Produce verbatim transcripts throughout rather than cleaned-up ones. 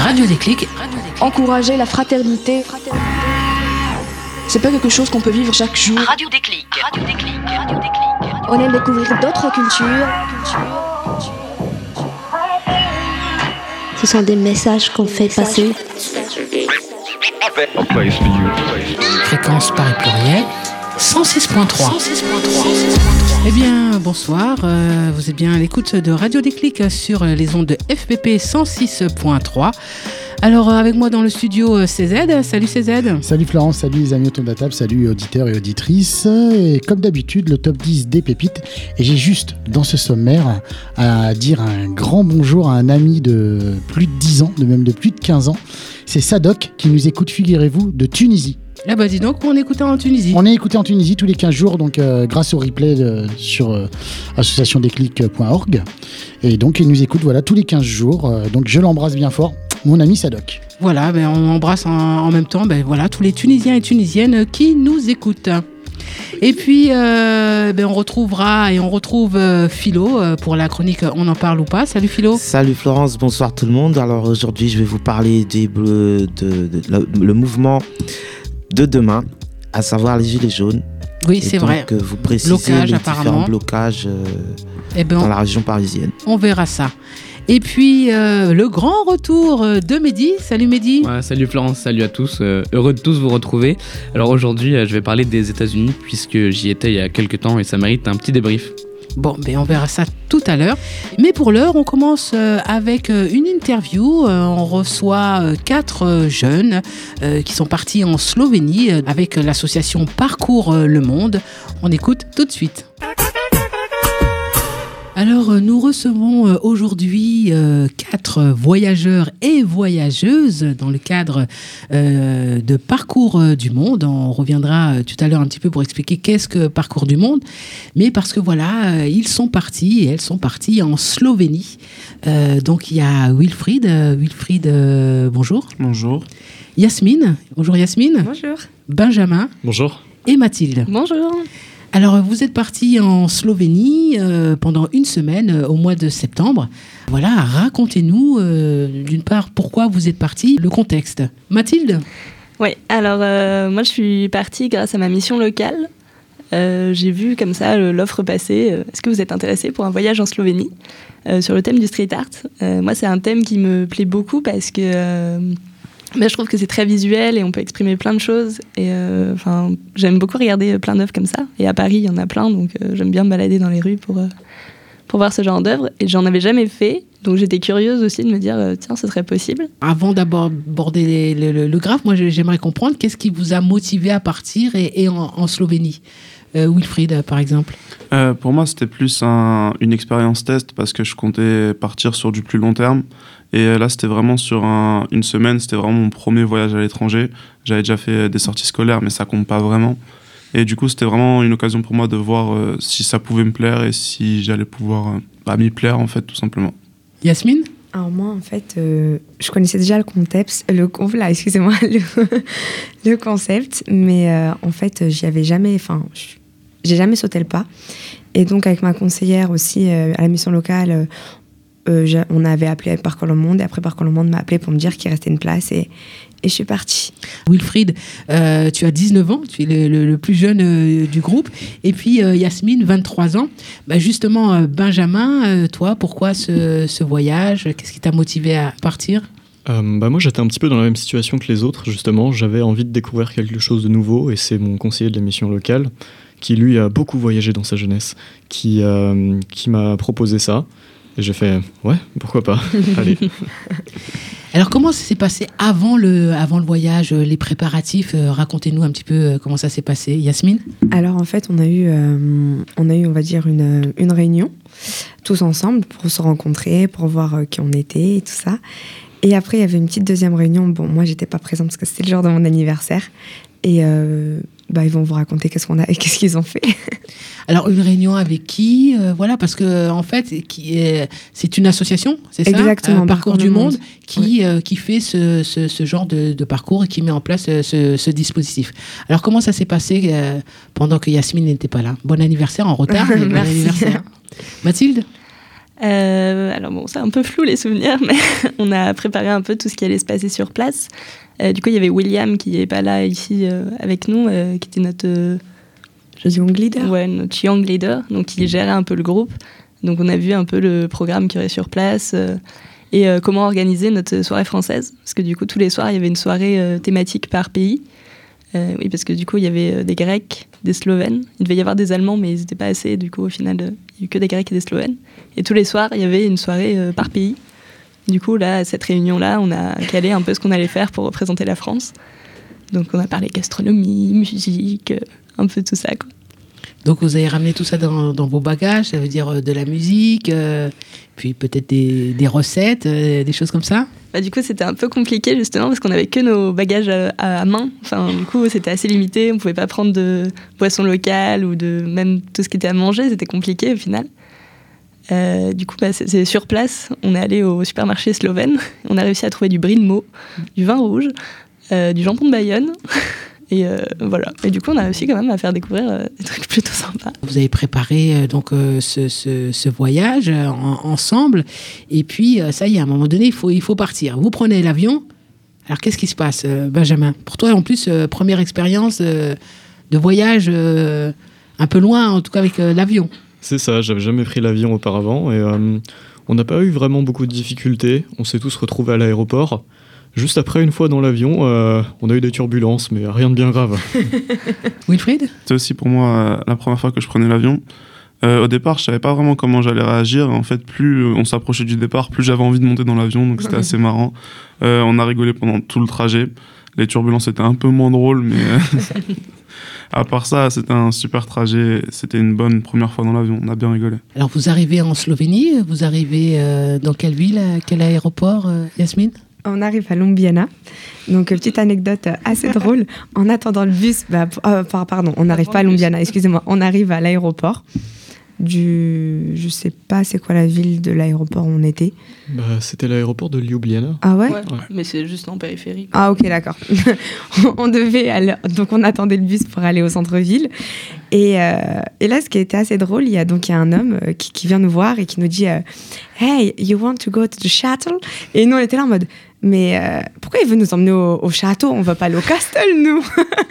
Radio Déclic. Encourager la fraternité. C'est pas quelque chose qu'on peut vivre chaque jour. Radio Déclic. Radio Déclic. Radio Déclic. On aime découvrir d'autres cultures. Ce sont des messages qu'on fait passer. Fréquence Paris Pluriel, cent six point trois. Eh bien, bonsoir. Euh, vous êtes bien à l'écoute de Radio Déclic sur les ondes de F P P cent six point trois. Alors, avec moi dans le studio, C Z. Salut C Z. Salut Florence, salut les amis autour de la table, salut auditeurs et auditrices. Et comme d'habitude, le top dix des pépites. Et j'ai juste, dans ce sommaire, à dire un grand bonjour à un ami de plus de dix ans, de même de plus de quinze ans. C'est Sadoc qui nous écoute, figurez-vous, de Tunisie. Ah bah dis donc, on écoutait en Tunisie. On est écouté en Tunisie tous les quinze jours, donc euh, grâce au replay de, sur euh, association déclic point org. Et donc il nous écoute voilà, tous les quinze jours. Euh, donc je l'embrasse bien fort, mon ami Sadoc. Voilà, ben, on embrasse en, en même temps ben, voilà, tous les Tunisiens et Tunisiennes qui nous écoutent. Et puis, euh, ben, on retrouvera et on retrouve euh, Philo euh, pour la chronique On en parle ou pas. Salut Philo. Salut Florence, bonsoir tout le monde. Alors aujourd'hui, je vais vous parler des, de, de, de, de, le mouvement de demain, à savoir les Gilets jaunes. Oui, et c'est donc, vrai. Euh, vous précisez Blocage, les apparemment. différents blocages euh, eh ben, dans on, la région parisienne. On verra ça. Et puis, euh, le grand retour de Mehdi. Salut Mehdi. Ouais, salut Florence, salut à tous. Euh, heureux de tous vous retrouver. Alors aujourd'hui, euh, je vais parler des États-Unis puisque j'y étais il y a quelques temps et ça mérite un petit débrief. Bon, ben on verra ça tout à l'heure. Mais pour l'heure, on commence euh, avec euh, une interview. Euh, on reçoit euh, quatre euh, jeunes euh, qui sont partis en Slovénie euh, avec l'association Parcours euh, le Monde. On écoute tout de suite. Alors, nous recevons aujourd'hui euh, quatre voyageurs et voyageuses dans le cadre euh, de Parcours du Monde. On reviendra euh, tout à l'heure un petit peu pour expliquer qu'est-ce que Parcours du Monde. Mais parce que voilà, euh, ils sont partis et elles sont parties en Slovénie. Euh, donc, il y a Wilfried. Euh, Wilfried, euh, bonjour. Bonjour. Yasmine. Bonjour Yasmine. Bonjour. Benjamin. Bonjour. Et Mathilde. Bonjour. Alors, vous êtes partis en Slovénie euh, pendant une semaine euh, au mois de septembre. Voilà, racontez-nous euh, d'une part pourquoi vous êtes partis, le contexte. Mathilde ? Oui, alors euh, moi je suis partie grâce à ma mission locale. Euh, j'ai vu comme ça l'offre passer. Euh, Est-ce que vous êtes intéressé pour un voyage en Slovénie euh, sur le thème du street art ? euh, Moi, c'est un thème qui me plaît beaucoup parce que euh, ben, je trouve que c'est très visuel et on peut exprimer plein de choses. Et euh, enfin, j'aime beaucoup regarder plein d'œuvres comme ça. Et à Paris, il y en a plein, donc euh, j'aime bien me balader dans les rues pour, euh, pour voir ce genre d'œuvres. Et j'en avais jamais fait, donc j'étais curieuse aussi de me dire, euh, tiens, ce serait possible. Avant d'aborder les, le, le, le graphe, moi j'aimerais comprendre qu'est-ce qui vous a motivé à partir et, et en, en Slovénie. Euh, Wilfried, par exemple. Euh, pour moi, c'était plus un, une expérience test parce que je comptais partir sur du plus long terme. Et là, c'était vraiment sur un, une semaine. C'était vraiment mon premier voyage à l'étranger. J'avais déjà fait des sorties scolaires, mais ça compte pas vraiment. Et du coup, c'était vraiment une occasion pour moi de voir euh, si ça pouvait me plaire et si j'allais pouvoir euh, bah, m'y plaire, en fait, tout simplement. Yasmine ? Alors moi, en fait, euh, je connaissais déjà le concept, le, là, excusez-moi, le, le concept, mais euh, en fait, j'y avais jamais, enfin, j'ai jamais sauté le pas. Et donc, avec ma conseillère aussi euh, à la mission locale, euh, euh, on avait appelé Parcours le Monde, et après Parcours le Monde m'a appelé pour me dire qu'il restait une place, et, et je suis partie. Wilfried, euh, tu as dix-neuf ans, tu es le, le, le plus jeune euh, du groupe, et puis euh, Yasmine, vingt-trois ans. Bah, justement, euh, Benjamin, euh, toi, pourquoi ce, ce voyage ? Qu'est-ce qui t'a motivé à partir ? Euh, bah moi j'étais un petit peu dans la même situation que les autres justement, j'avais envie de découvrir quelque chose de nouveau et c'est mon conseiller de la mission locale qui lui a beaucoup voyagé dans sa jeunesse, qui, euh, qui m'a proposé ça et j'ai fait ouais pourquoi pas, allez. Alors comment ça s'est passé avant le, avant le voyage, les préparatifs, euh, racontez-nous un petit peu euh, comment ça s'est passé, Yasmine. Alors en fait on a eu, euh, on a eu on va dire une, une réunion tous ensemble pour se rencontrer, pour voir euh, qui on était et tout ça. Et après, il y avait une petite deuxième réunion. Bon, moi, j'étais pas présente parce que c'était le jour de mon anniversaire. Et euh, bah, ils vont vous raconter qu'est-ce qu'on a et qu'est-ce qu'ils ont fait. Alors, une réunion avec qui euh, Voilà, parce que en fait, qui est, c'est une association, c'est ça ? Exactement. Euh, Parcours du Monde, monde qui, oui. euh, qui fait ce, ce, ce genre de, de parcours et qui met en place ce, ce dispositif. Alors, comment ça s'est passé euh, pendant que Yasmine n'était pas là ? Bon anniversaire en retard, mais bon anniversaire. Mathilde ? Euh, alors bon, c'est un peu flou les souvenirs, mais on a préparé un peu tout ce qui allait se passer sur place. Euh, du coup, il y avait William qui n'est pas là ici euh, avec nous, euh, qui était notre euh, young leader. Ouais, notre young leader, donc qui gérait un peu le groupe. Donc on a vu un peu le programme qu'il y aurait sur place euh, et euh, comment organiser notre soirée française, parce que du coup tous les soirs il y avait une soirée euh, thématique par pays. Euh, oui, parce que du coup il y avait euh, des Grecs, des Slovènes. Il devait y avoir des Allemands, mais ils n'étaient pas assez. Du coup, au final, euh, il n'y a eu que des Grecs et des Slovènes. Et tous les soirs, il y avait une soirée euh, par pays. Du coup, là, à cette réunion-là, on a calé un peu ce qu'on allait faire pour représenter la France. Donc, on a parlé gastronomie, musique, euh, un peu tout ça, quoi. Donc, vous avez ramené tout ça dans, dans vos bagages, ça veut dire euh, de la musique, euh, puis peut-être des, des recettes, euh, des choses comme ça? Bah, du coup, c'était un peu compliqué, justement, parce qu'on n'avait que nos bagages à, à main. Enfin, du coup, c'était assez limité. On ne pouvait pas prendre de boissons locales ou de même tout ce qui était à manger. C'était compliqué, au final. Euh, du coup, bah, c'est, c'est sur place. On est allé au supermarché slovène. On a réussi à trouver du brie de Meaux, du vin rouge, euh, du jambon de Bayonne. Et euh, voilà. Et du coup, on a réussi quand même à faire découvrir euh, des trucs plutôt sympas. Vous avez préparé euh, donc euh, ce, ce, ce voyage euh, en, ensemble. Et puis, euh, ça y est, à un moment donné, il faut, il faut partir. Vous prenez l'avion. Alors, qu'est-ce qui se passe, euh, Benjamin? Pour toi, en plus, euh, première expérience euh, de voyage euh, un peu loin, en tout cas avec euh, l'avion. C'est ça, j'avais jamais pris l'avion auparavant et euh, on n'a pas eu vraiment beaucoup de difficultés. On s'est tous retrouvés à l'aéroport. Juste après, une fois dans l'avion, euh, on a eu des turbulences, mais rien de bien grave. Wilfried? C'était aussi pour moi euh, la première fois que je prenais l'avion. Euh, au départ, je savais pas vraiment comment j'allais réagir. En fait, plus on s'approchait du départ, plus j'avais envie de monter dans l'avion, donc c'était assez marrant. Euh, on a rigolé pendant tout le trajet. Les turbulences étaient un peu moins drôles, mais euh, à part ça, c'était un super trajet. C'était une bonne première fois dans l'avion. On a bien rigolé. Alors, vous arrivez en Slovénie. Vous arrivez euh, dans quelle ville, à quel aéroport, euh, Yasmine? On arrive à Ljubljana. Donc, petite anecdote assez drôle. En attendant le bus, bah, euh, pardon, on n'arrive pas à Ljubljana, excusez-moi. On arrive à l'aéroport du... Je sais pas c'est quoi la ville de l'aéroport où on était. Bah, c'était l'aéroport de Ljubljana. Ah ouais, ouais, ouais. Mais c'est juste en périphérie, quoi. Ah ok, d'accord. On devait aller... Donc, on attendait le bus pour aller au centre-ville. Et, euh, et là, ce qui était assez drôle, il y a donc il y a un homme euh, qui, qui vient nous voir et qui nous dit euh, « Hey, you want to go to the shuttle ?» Et nous, on était là en mode « Mais euh, pourquoi il veut nous emmener au, au château? On va pas aller au castle, nous !»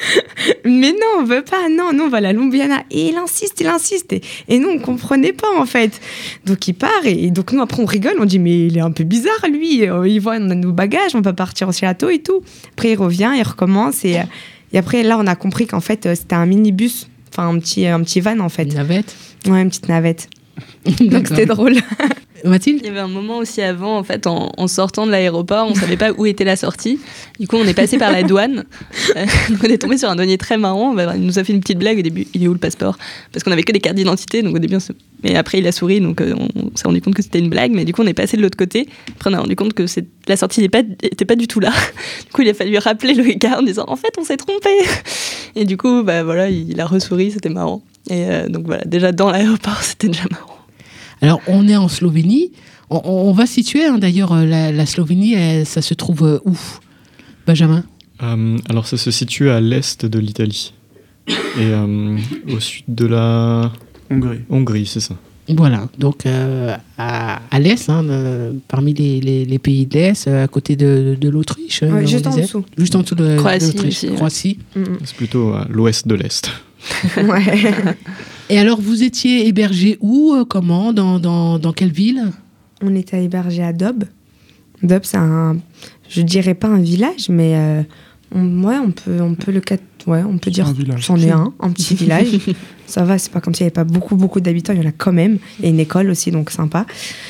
Mais non, on veut pas. Non, nous, on va à la Ljubljana. Et il insiste, il insiste. Et, et nous, on comprenait pas, en fait. Donc, il part. Et, et donc, nous, après, on rigole. On dit « Mais il est un peu bizarre, lui. Il voit, on a nos bagages. On va partir au château et tout. » Après, il revient, il recommence. Et, et après, là, on a compris qu'en fait, c'était un minibus. Enfin, un petit, un petit van, en fait. Une navette? Ouais, une petite navette. Donc, c'était drôle. Mathilde? Il y avait un moment aussi avant, en fait, en, en sortant de l'aéroport, on ne savait pas où était la sortie. Du coup, on est passé par la douane. Euh, on est tombé sur un douanier très marrant. Bah, il nous a fait une petite blague au début. Il est où le passeport? Parce qu'on n'avait que des cartes d'identité. Donc au début, on se... Mais après, il a souri. Donc euh, on s'est rendu compte que c'était une blague. Mais du coup, on est passé de l'autre côté. Après, on a rendu compte que c'est... la sortie n'était pas... était pas du tout là. Du coup, il a fallu rappeler le gars en disant « En fait, on s'est trompé !» Et du coup, bah, voilà, il a ressouri. C'était marrant. Et euh, donc voilà, déjà dans l'aéroport, c'était déjà marrant. Alors, on est en Slovénie. On, on va situer, hein, d'ailleurs, la, la Slovénie, elle, ça se trouve euh, où, Benjamin? euh, Alors, ça se situe à l'est de l'Italie. Et euh, au sud de la... Hongrie. Hongrie, c'est ça. Voilà, donc euh, à, à l'est, hein, euh, parmi les, les, les pays de l'est, euh, à côté de, de l'Autriche. Ouais, on juste en disait. dessous. Juste en dessous de, Croatie de l'Autriche. aussi, ouais. Croatie. Mm. C'est plutôt à l'ouest de l'est. Ouais. Et alors, vous étiez hébergé où, euh, comment, dans, dans, dans quelle ville? On était hébergé à Dob. Dob, c'est un... Je dirais pas un village, mais... Euh, on, ouais, on peut, on peut le... Ouais, on peut C'est dire... un village. C'en est un, un petit village. Ça va, c'est pas comme s'il n'y avait pas beaucoup, beaucoup d'habitants. Il y en a quand même. Et une école aussi, donc sympa.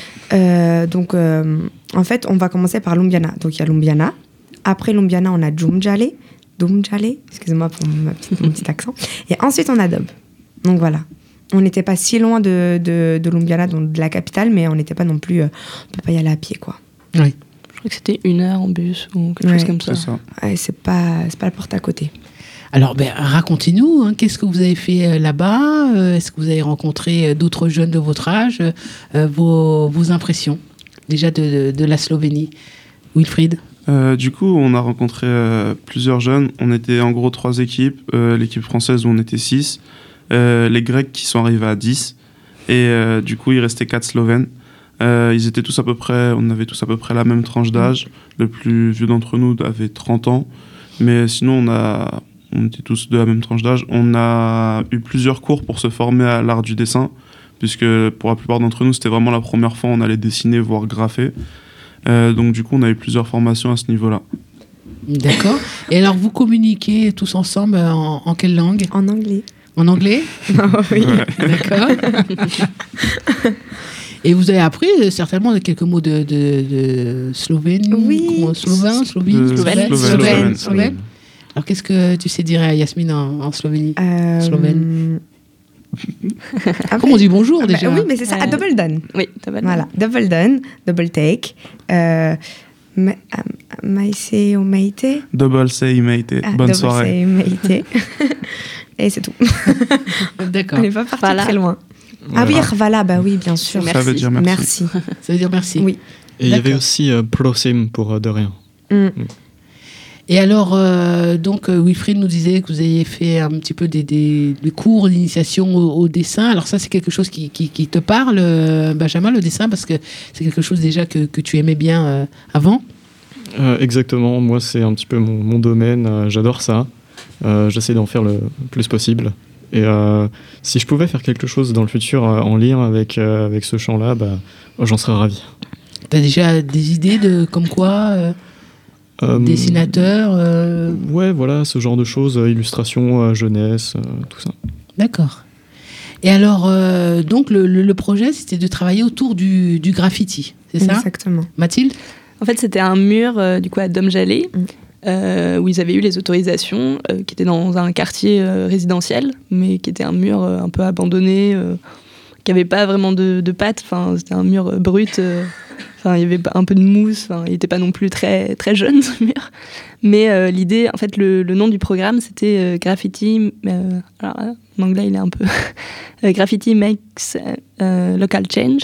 Euh, donc, euh, en fait, on va commencer par Ljubljana. Donc, il y a Ljubljana. Après Ljubljana, on a Djumjale. Djumjale, excusez-moi pour mon petit, mon petit accent. Et ensuite, on a Dob. Donc, voilà. On n'était pas si loin de, de, de Ljubljana, donc de la capitale, mais on n'était pas non plus... Euh, on peut pas y aller à pied, quoi. Oui. Je crois que c'était une heure en bus ou quelque Ouais, chose comme ça. C'est ça. Ouais, c'est pas, c'est pas la porte à côté. Alors, ben, racontez-nous, hein, qu'est-ce que vous avez fait euh, là-bas? euh, Est-ce que vous avez rencontré euh, d'autres jeunes de votre âge? euh, vos, vos impressions, déjà, de, de, de la Slovénie. Wilfried? Euh, du coup, on a rencontré euh, plusieurs jeunes. On était en gros trois équipes. Euh, l'équipe française où on était six. Euh, les Grecs qui sont arrivés à dix. Et euh, du coup, il restait quatre Slovènes. Euh, ils étaient tous à peu près, on avait tous à peu près la même tranche d'âge. Le plus vieux d'entre nous avait trente ans. Mais sinon, on, a, on était tous de la même tranche d'âge. On a eu plusieurs cours pour se former à l'art du dessin, puisque pour la plupart d'entre nous, c'était vraiment la première fois on allait dessiner, voire graffer. Euh, donc du coup, on a eu plusieurs formations à ce niveau-là. D'accord. Et alors, vous communiquez tous ensemble en, en quelle langue ? En anglais. En anglais ? Oh, oui. D'accord. Et vous avez appris euh, certainement quelques mots de, de, de slovène, Oui. ou slovin, slovène, De- slovène, slovène, slovène, slovène, slovène. Alors, qu'est-ce que tu sais dire à Yasmine en, en Slovénie ? Euh, Slovène. après- Comment on dit bonjour Ah bah déjà ? oui, mais c'est ça, Euh, à double done. Oui, t'as pas de- Voilà, double done, double take. Euh, ma- ah, maïse ou maïté. Double say, mate. Ah, Bonne double soirée. say, maïté. Et c'est tout. D'accord. On n'est pas parti Voilà. très loin. Ah oui, voilà, bah oui, bien sûr. Ça veut dire merci. Merci. Ça veut dire merci. Oui. Et il y avait D'accord. aussi euh, prosim pour euh, de rien. Mm. Et alors, euh, donc, euh, Wilfried nous disait que vous aviez fait un petit peu des, des, des cours d'initiation au, au dessin. Alors ça, c'est quelque chose qui, qui, qui te parle, euh, Benjamin, le dessin, parce que c'est quelque chose déjà que, que tu aimais bien euh, avant. Euh, exactement, moi c'est un petit peu mon, mon domaine, euh, j'adore ça. Euh, J'essaie d'en faire le plus possible. Et euh, si je pouvais faire quelque chose dans le futur euh, en lien avec, euh, avec ce champ-là, bah, oh, j'en serais ravi. Tu as déjà des idées de comme quoi euh, Euh, dessinateur euh, Ouais, voilà, ce genre de choses, euh, illustration, euh, jeunesse, euh, tout ça. D'accord. Et alors, euh, donc, le, le, le projet, c'était de travailler autour du, du graffiti, c'est ça ? Exactement. Mathilde ? En fait, c'était un mur euh, du coup à Domjalé, Mm. euh, où ils avaient eu les autorisations, euh, qui était dans un quartier euh, résidentiel, mais qui était un mur euh, un peu abandonné, euh, qui avait pas vraiment de, de pattes. Enfin, c'était un mur euh, brut. euh, Enfin, il y avait un peu de mousse. Enfin, il n'était pas non plus très très jeune ce mur. Mais euh, l'idée, en fait, le, le nom du programme, c'était euh, Graffiti. Euh, alors, euh, en anglais, il est un peu euh, Graffiti makes euh, local change.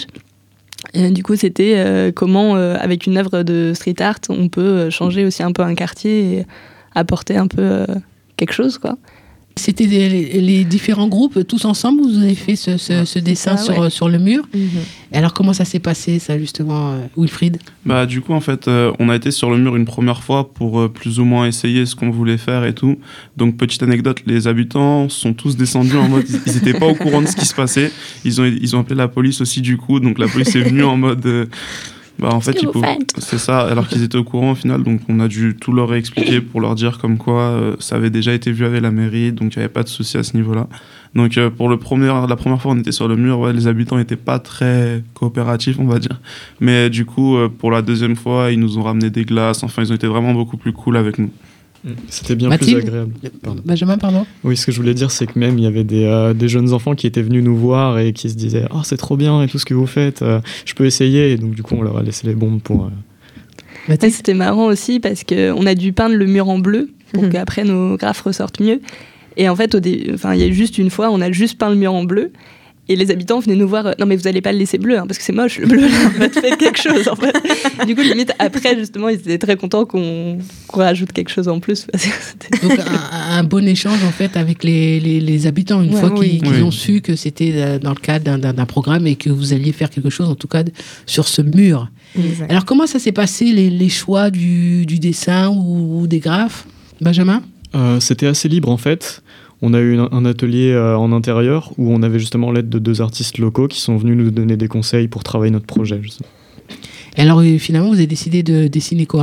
Et du coup, c'était euh, comment, euh, avec une œuvre de street art, on peut euh, changer aussi un peu un quartier et apporter un peu euh, quelque chose, quoi. C'était des- les, les différents groupes, tous ensemble, vous avez fait ce, ce, ce dessin ça, sur, ouais. sur le mur. Mm-hmm. Et alors, comment ça s'est passé, ça, justement, euh, Wilfried ? Bah du coup en fait euh, on a été sur le mur une première fois pour euh, plus ou moins essayer ce qu'on voulait faire et tout. Donc petite anecdote, les habitants sont tous descendus en mode ils n'étaient pas au courant de ce qui se passait. Ils ont ils ont appelé la police aussi du coup, donc la police est venue en mode euh, bah en fait que ils vous pouvaient- faites c'est ça, alors qu'ils étaient au courant au final, donc on a dû tout leur expliquer pour leur dire comme quoi euh, ça avait déjà été vu avec la mairie, donc il n'y avait pas de souci à ce niveau-là. Donc euh, pour le premier, la première fois on était sur le mur, ouais, les habitants n'étaient pas très coopératifs on va dire, mais du coup euh, pour la deuxième fois ils nous ont ramené des glaces, enfin ils ont été vraiment beaucoup plus cool avec nous. C'était bien Mathilde plus agréable. Pardon. Benjamin, pardon ? Oui, ce que je voulais dire, c'est que même il y avait des, euh, des jeunes enfants qui étaient venus nous voir et qui se disaient « Ah, c'est trop bien et tout ce que vous faites, euh, je peux essayer ». Et donc du coup, on leur a laissé les bombes pour... euh, Ouais, c'était marrant aussi parce qu'on a dû peindre le mur en bleu pour Mhm. qu'après nos graphes ressortent mieux. Et en fait, au dé- enfin, il y a eu juste une fois, on a juste peint le mur en bleu. Et les habitants venaient nous voir, euh, non mais vous allez pas le laisser bleu, hein, parce que c'est moche le bleu, là, on va te faire quelque chose en fait. Du coup, limite, après justement, ils étaient très contents qu'on qu'on rajoute quelque chose en plus. Parce que c'était- Donc, un, un bon échange, en fait, avec les, les, les habitants, une Ouais, fois oui. qu'ils qu'ils Oui. ont su que c'était euh, dans le cadre d'un- d'un d'un programme et que vous alliez faire quelque chose, en tout cas, sur ce mur. Exact. Alors, comment ça s'est passé, les, les choix du, du dessin ou, ou des graphes, Benjamin ? Euh, C'était assez libre en fait. On a eu un, un atelier euh, en intérieur où on avait justement l'aide de deux artistes locaux qui sont venus nous donner des conseils pour travailler notre projet. justement. Et alors, euh, finalement, vous avez décidé de dessiner quoi ?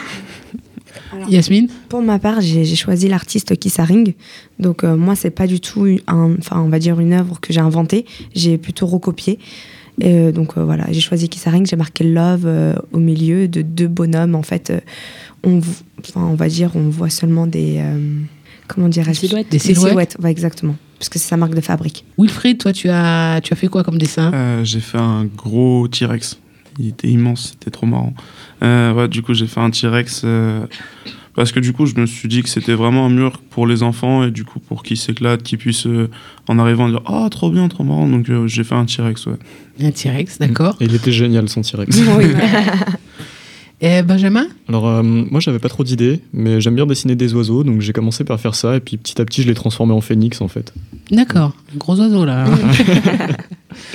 Alors, Yasmine ? Pour ma part, j'ai j'ai choisi l'artiste Kissaring. Donc euh, moi, c'est pas du tout, un, enfin, on va dire une œuvre que j'ai inventée. J'ai plutôt recopié. Et, euh, donc euh, voilà, j'ai choisi Kissaring. J'ai marqué Love euh, au milieu de deux bonhommes. En fait, euh, on, v- enfin, on va dire, on voit seulement des, euh, comment dire, Des silhouettes. Des silhouettes. ouais, exactement, parce que c'est sa marque de fabrique. Wilfried, toi, tu as, tu as fait quoi comme dessin ? Euh, j'ai fait un gros T-Rex. Il était immense, c'était trop marrant. Euh, ouais, du coup, j'ai fait un T-Rex euh, parce que du coup, je me suis dit que c'était vraiment un mur pour les enfants et du coup, pour qu'ils s'éclatent, qu'ils puissent, euh, en arrivant, dire « Ah, trop bien, trop marrant ». Donc, euh, j'ai fait un T-Rex, ouais. Un T-Rex, d'accord. Et il était génial son T-Rex. Oui. Et Benjamin ? Alors, euh, moi, j'avais pas trop d'idées, mais j'aime bien dessiner des oiseaux, donc j'ai commencé par faire ça, et puis petit à petit, je l'ai transformé en phénix, en fait. D'accord, gros oiseau là. Hein. Mathilde ?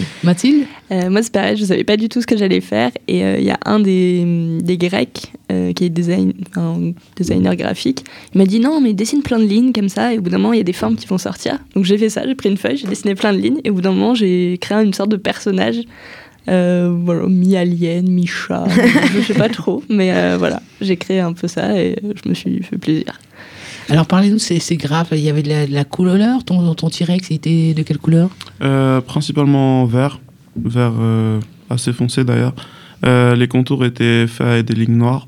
euh, Moi, c'est pareil, je savais pas du tout ce que j'allais faire. Et il euh, y a un des, des Grecs, euh, qui est design, un designer graphique, il m'a dit non, mais dessine plein de lignes comme ça, et au bout d'un moment, il y a des formes qui vont sortir. Donc j'ai fait ça, j'ai pris une feuille, j'ai dessiné plein de lignes, et au bout d'un moment, j'ai créé une sorte de personnage. Euh, voilà, mi-alien, mi-chat, je sais pas trop, mais euh, voilà, j'ai créé un peu ça et je me suis fait plaisir. Alors parlez-nous de ces, ces graphes, il y avait de la, de la couleur, ton, ton T-Rex était de quelle couleur ? euh, Principalement vert, vert euh, assez foncé d'ailleurs. Euh, les contours étaient faits avec des lignes noires,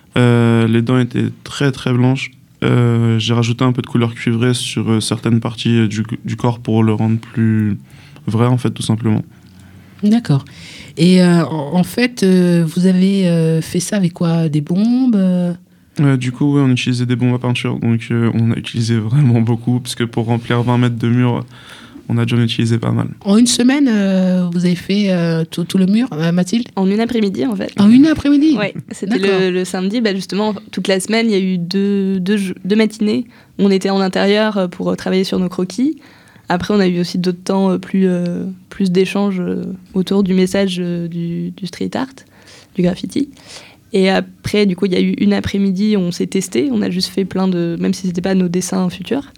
euh, les dents étaient très très blanches. Euh, j'ai rajouté un peu de couleur cuivrée sur euh, certaines parties du, du corps pour le rendre plus vrai en fait, tout simplement. D'accord. Et euh, en, en fait, euh, vous avez euh, fait ça avec quoi ? Des bombes euh... euh, Du coup, ouais, on utilisait des bombes à peinture. Donc, euh, on a utilisé vraiment beaucoup. Parce que pour remplir vingt mètres de mur, on a déjà utilisé pas mal. En une semaine, euh, vous avez fait euh, tout, tout le mur, euh, Mathilde ? En une après-midi, en fait. En une après-midi ? Oui, c'était le, le samedi. Bah, justement, toute la semaine, il y a eu deux, deux, deux matinées. On était en intérieur pour travailler sur nos croquis. Après, on a eu aussi d'autres temps plus, euh, plus d'échanges euh, autour du message euh, du, du street art, du graffiti. Et après, du coup, il y a eu une après-midi, on s'est testé, on a juste fait plein de... Même si ce n'était pas nos dessins futurs.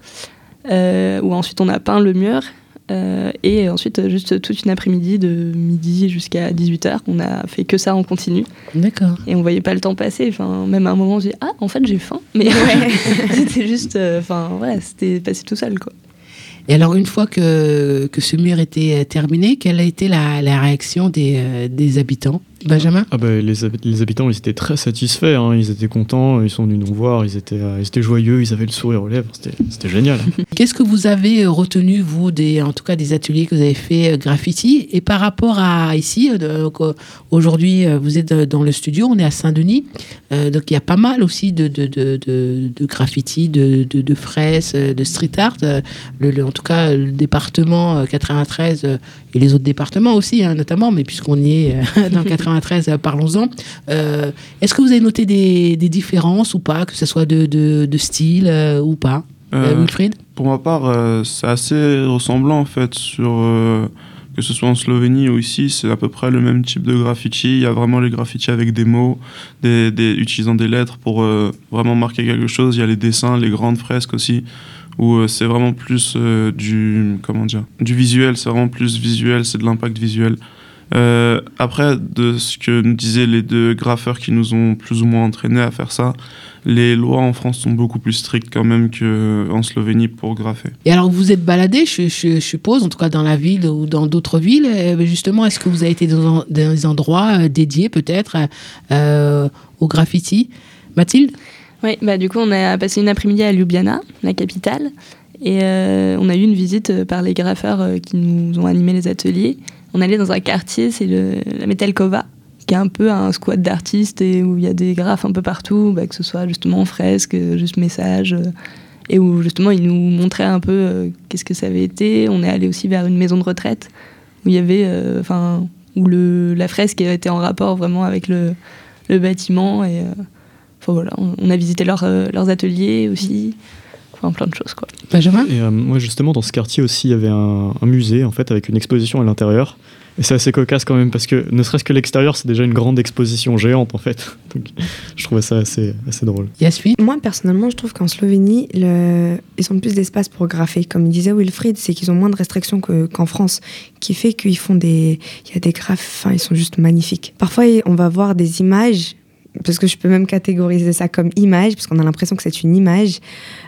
Euh, où ensuite, on a peint le mur. Euh, et ensuite, juste toute une après-midi, de midi jusqu'à dix-huit heures, on a fait que ça en continu. D'accord. Et on voyait pas le temps passer. Enfin, même à un moment, j'ai dit « Ah, en fait, j'ai faim !» Mais ouais, c'était juste... Enfin, euh, voilà, c'était passé tout seul, quoi. Et alors, une fois que, que ce mur était terminé, quelle a été la, la réaction des, euh, des habitants ? Benjamin ? Ah bah, les, les habitants, ils étaient très satisfaits, hein. Ils étaient contents, ils sont venus nous voir, ils étaient, euh, ils étaient joyeux, ils avaient le sourire aux lèvres, c'était, c'était génial. Qu'est-ce que vous avez retenu, vous, des, en tout cas des ateliers que vous avez fait euh, graffiti ? Et par rapport à ici, euh, donc, euh, aujourd'hui, euh, vous êtes dans le studio, on est à Saint-Denis, euh, donc il y a pas mal aussi de, de, de, de, de graffiti, de, de, de fresques, de street art. Euh, le, le, en tout cas, le département quatre-vingt-treize euh, et les autres départements aussi, hein, notamment, mais puisqu'on y est euh, dans quatre-vingt-treize, parlons-en. Euh, est-ce que vous avez noté des, des différences ou pas, que ce soit de, de, de style euh, ou pas, euh, euh, Wilfried ? Pour ma part, euh, c'est assez ressemblant en fait, sur, euh, que ce soit en Slovénie ou ici, c'est à peu près le même type de graffiti. Il y a vraiment les graffitis avec des mots, des, des, utilisant des lettres pour euh, vraiment marquer quelque chose. Il y a les dessins, les grandes fresques aussi, où euh, c'est vraiment plus euh, du, comment dire, du visuel, c'est vraiment plus visuel, c'est de l'impact visuel. Euh, après, de ce que nous disaient les deux graffeurs qui nous ont plus ou moins entraînés à faire ça, les lois en France sont beaucoup plus strictes quand même qu'en Slovénie pour graffer. Et alors, vous êtes baladé, je, je, je suppose, en tout cas dans la ville ou dans d'autres villes. Justement, est-ce que vous avez été dans, dans des endroits dédiés peut-être euh, au graffiti ? Mathilde ? Oui, bah, du coup, on a passé une après-midi à Ljubljana, la capitale. Et euh, on a eu une visite par les graffeurs euh, qui nous ont animé les ateliers. On allait dans un quartier, c'est le, la Metelkova, qui est un peu un squat d'artistes et où il y a des graphes un peu partout, bah, que ce soit justement fresques, juste messages, euh, et où justement ils nous montraient un peu euh, qu'est-ce que ça avait été. On est allé aussi vers une maison de retraite où il y avait, enfin, euh, où le, la fresque était en rapport vraiment avec le, le bâtiment. Et euh, enfin voilà, on, on a visité leur, euh, leurs ateliers aussi. Enfin, plein de choses, quoi. Benjamin ? Et euh, moi, justement, dans ce quartier aussi, il y avait un, un musée, en fait, avec une exposition à l'intérieur. Et c'est assez cocasse quand même, parce que ne serait-ce que l'extérieur, c'est déjà une grande exposition géante, en fait. Donc, je trouvais ça assez, assez drôle. Yasmine ? Moi, personnellement, je trouve qu'en Slovénie, le... ils ont plus d'espace pour graffer. Comme il disait Wilfried, c'est qu'ils ont moins de restrictions que, qu'en France, qui fait qu'ils font des... Il y a des graphes, enfin, ils sont juste magnifiques. Parfois, on va voir des images, parce que je peux même catégoriser ça comme image, parce qu'on a l'impression que c'est une image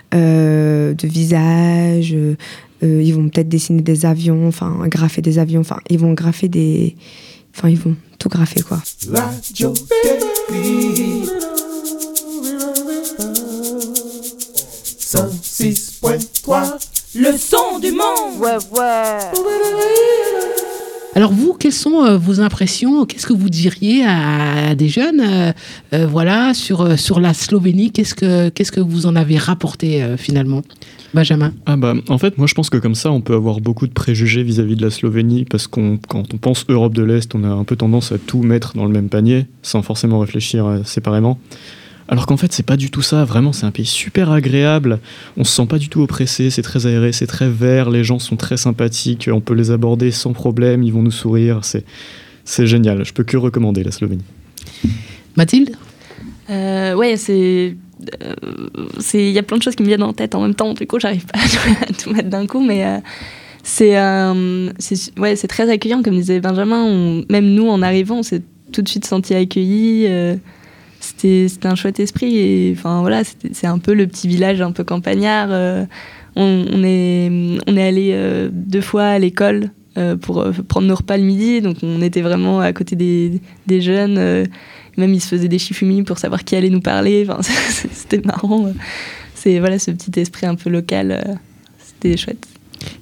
euh, de visage. Euh, euh, ils vont peut-être dessiner des avions, enfin graffer des avions, enfin ils vont graffer des, enfin ils vont tout graffer quoi. Radio cent six point trois, le son du monde. Ouais ouais. Alors vous, quelles sont euh, vos impressions ? Qu'est-ce que vous diriez à, à des jeunes euh, euh, voilà, sur, sur la Slovénie ? Qu'est-ce que, qu'est-ce que vous en avez rapporté euh, finalement ? Benjamin. Ah bah, en fait, moi je pense que comme ça, on peut avoir beaucoup de préjugés vis-à-vis de la Slovénie, parce qu'on, quand on pense Europe de l'Est, on a un peu tendance à tout mettre dans le même panier, sans forcément réfléchir euh, séparément. Alors qu'en fait, c'est pas du tout ça. Vraiment, c'est un pays super agréable. On se sent pas du tout oppressé. C'est très aéré, c'est très vert. Les gens sont très sympathiques. On peut les aborder sans problème. Ils vont nous sourire. C'est, c'est génial. Je peux que recommander la Slovénie. Mathilde ? euh, Ouais, c'est. Il y a plein de choses qui me viennent en tête en même temps. Du coup, j'arrive pas à tout mettre d'un coup. Mais euh, c'est, euh, c'est, ouais, c'est très accueillant. Comme disait Benjamin, on, même nous, en arrivant, on s'est tout de suite sentis accueillis. Euh, C'était, c'était un chouette esprit et enfin voilà, c'était, c'est un peu le petit village un peu campagnard. Euh, on, on est on est allé euh, deux fois à l'école euh, pour euh, prendre nos repas le midi, donc on était vraiment à côté des, des jeunes. Euh, même ils se faisaient des shifumi pour savoir qui allait nous parler. Enfin, c'était marrant. C'est voilà ce petit esprit un peu local. Euh, c'était chouette. Wilfried ?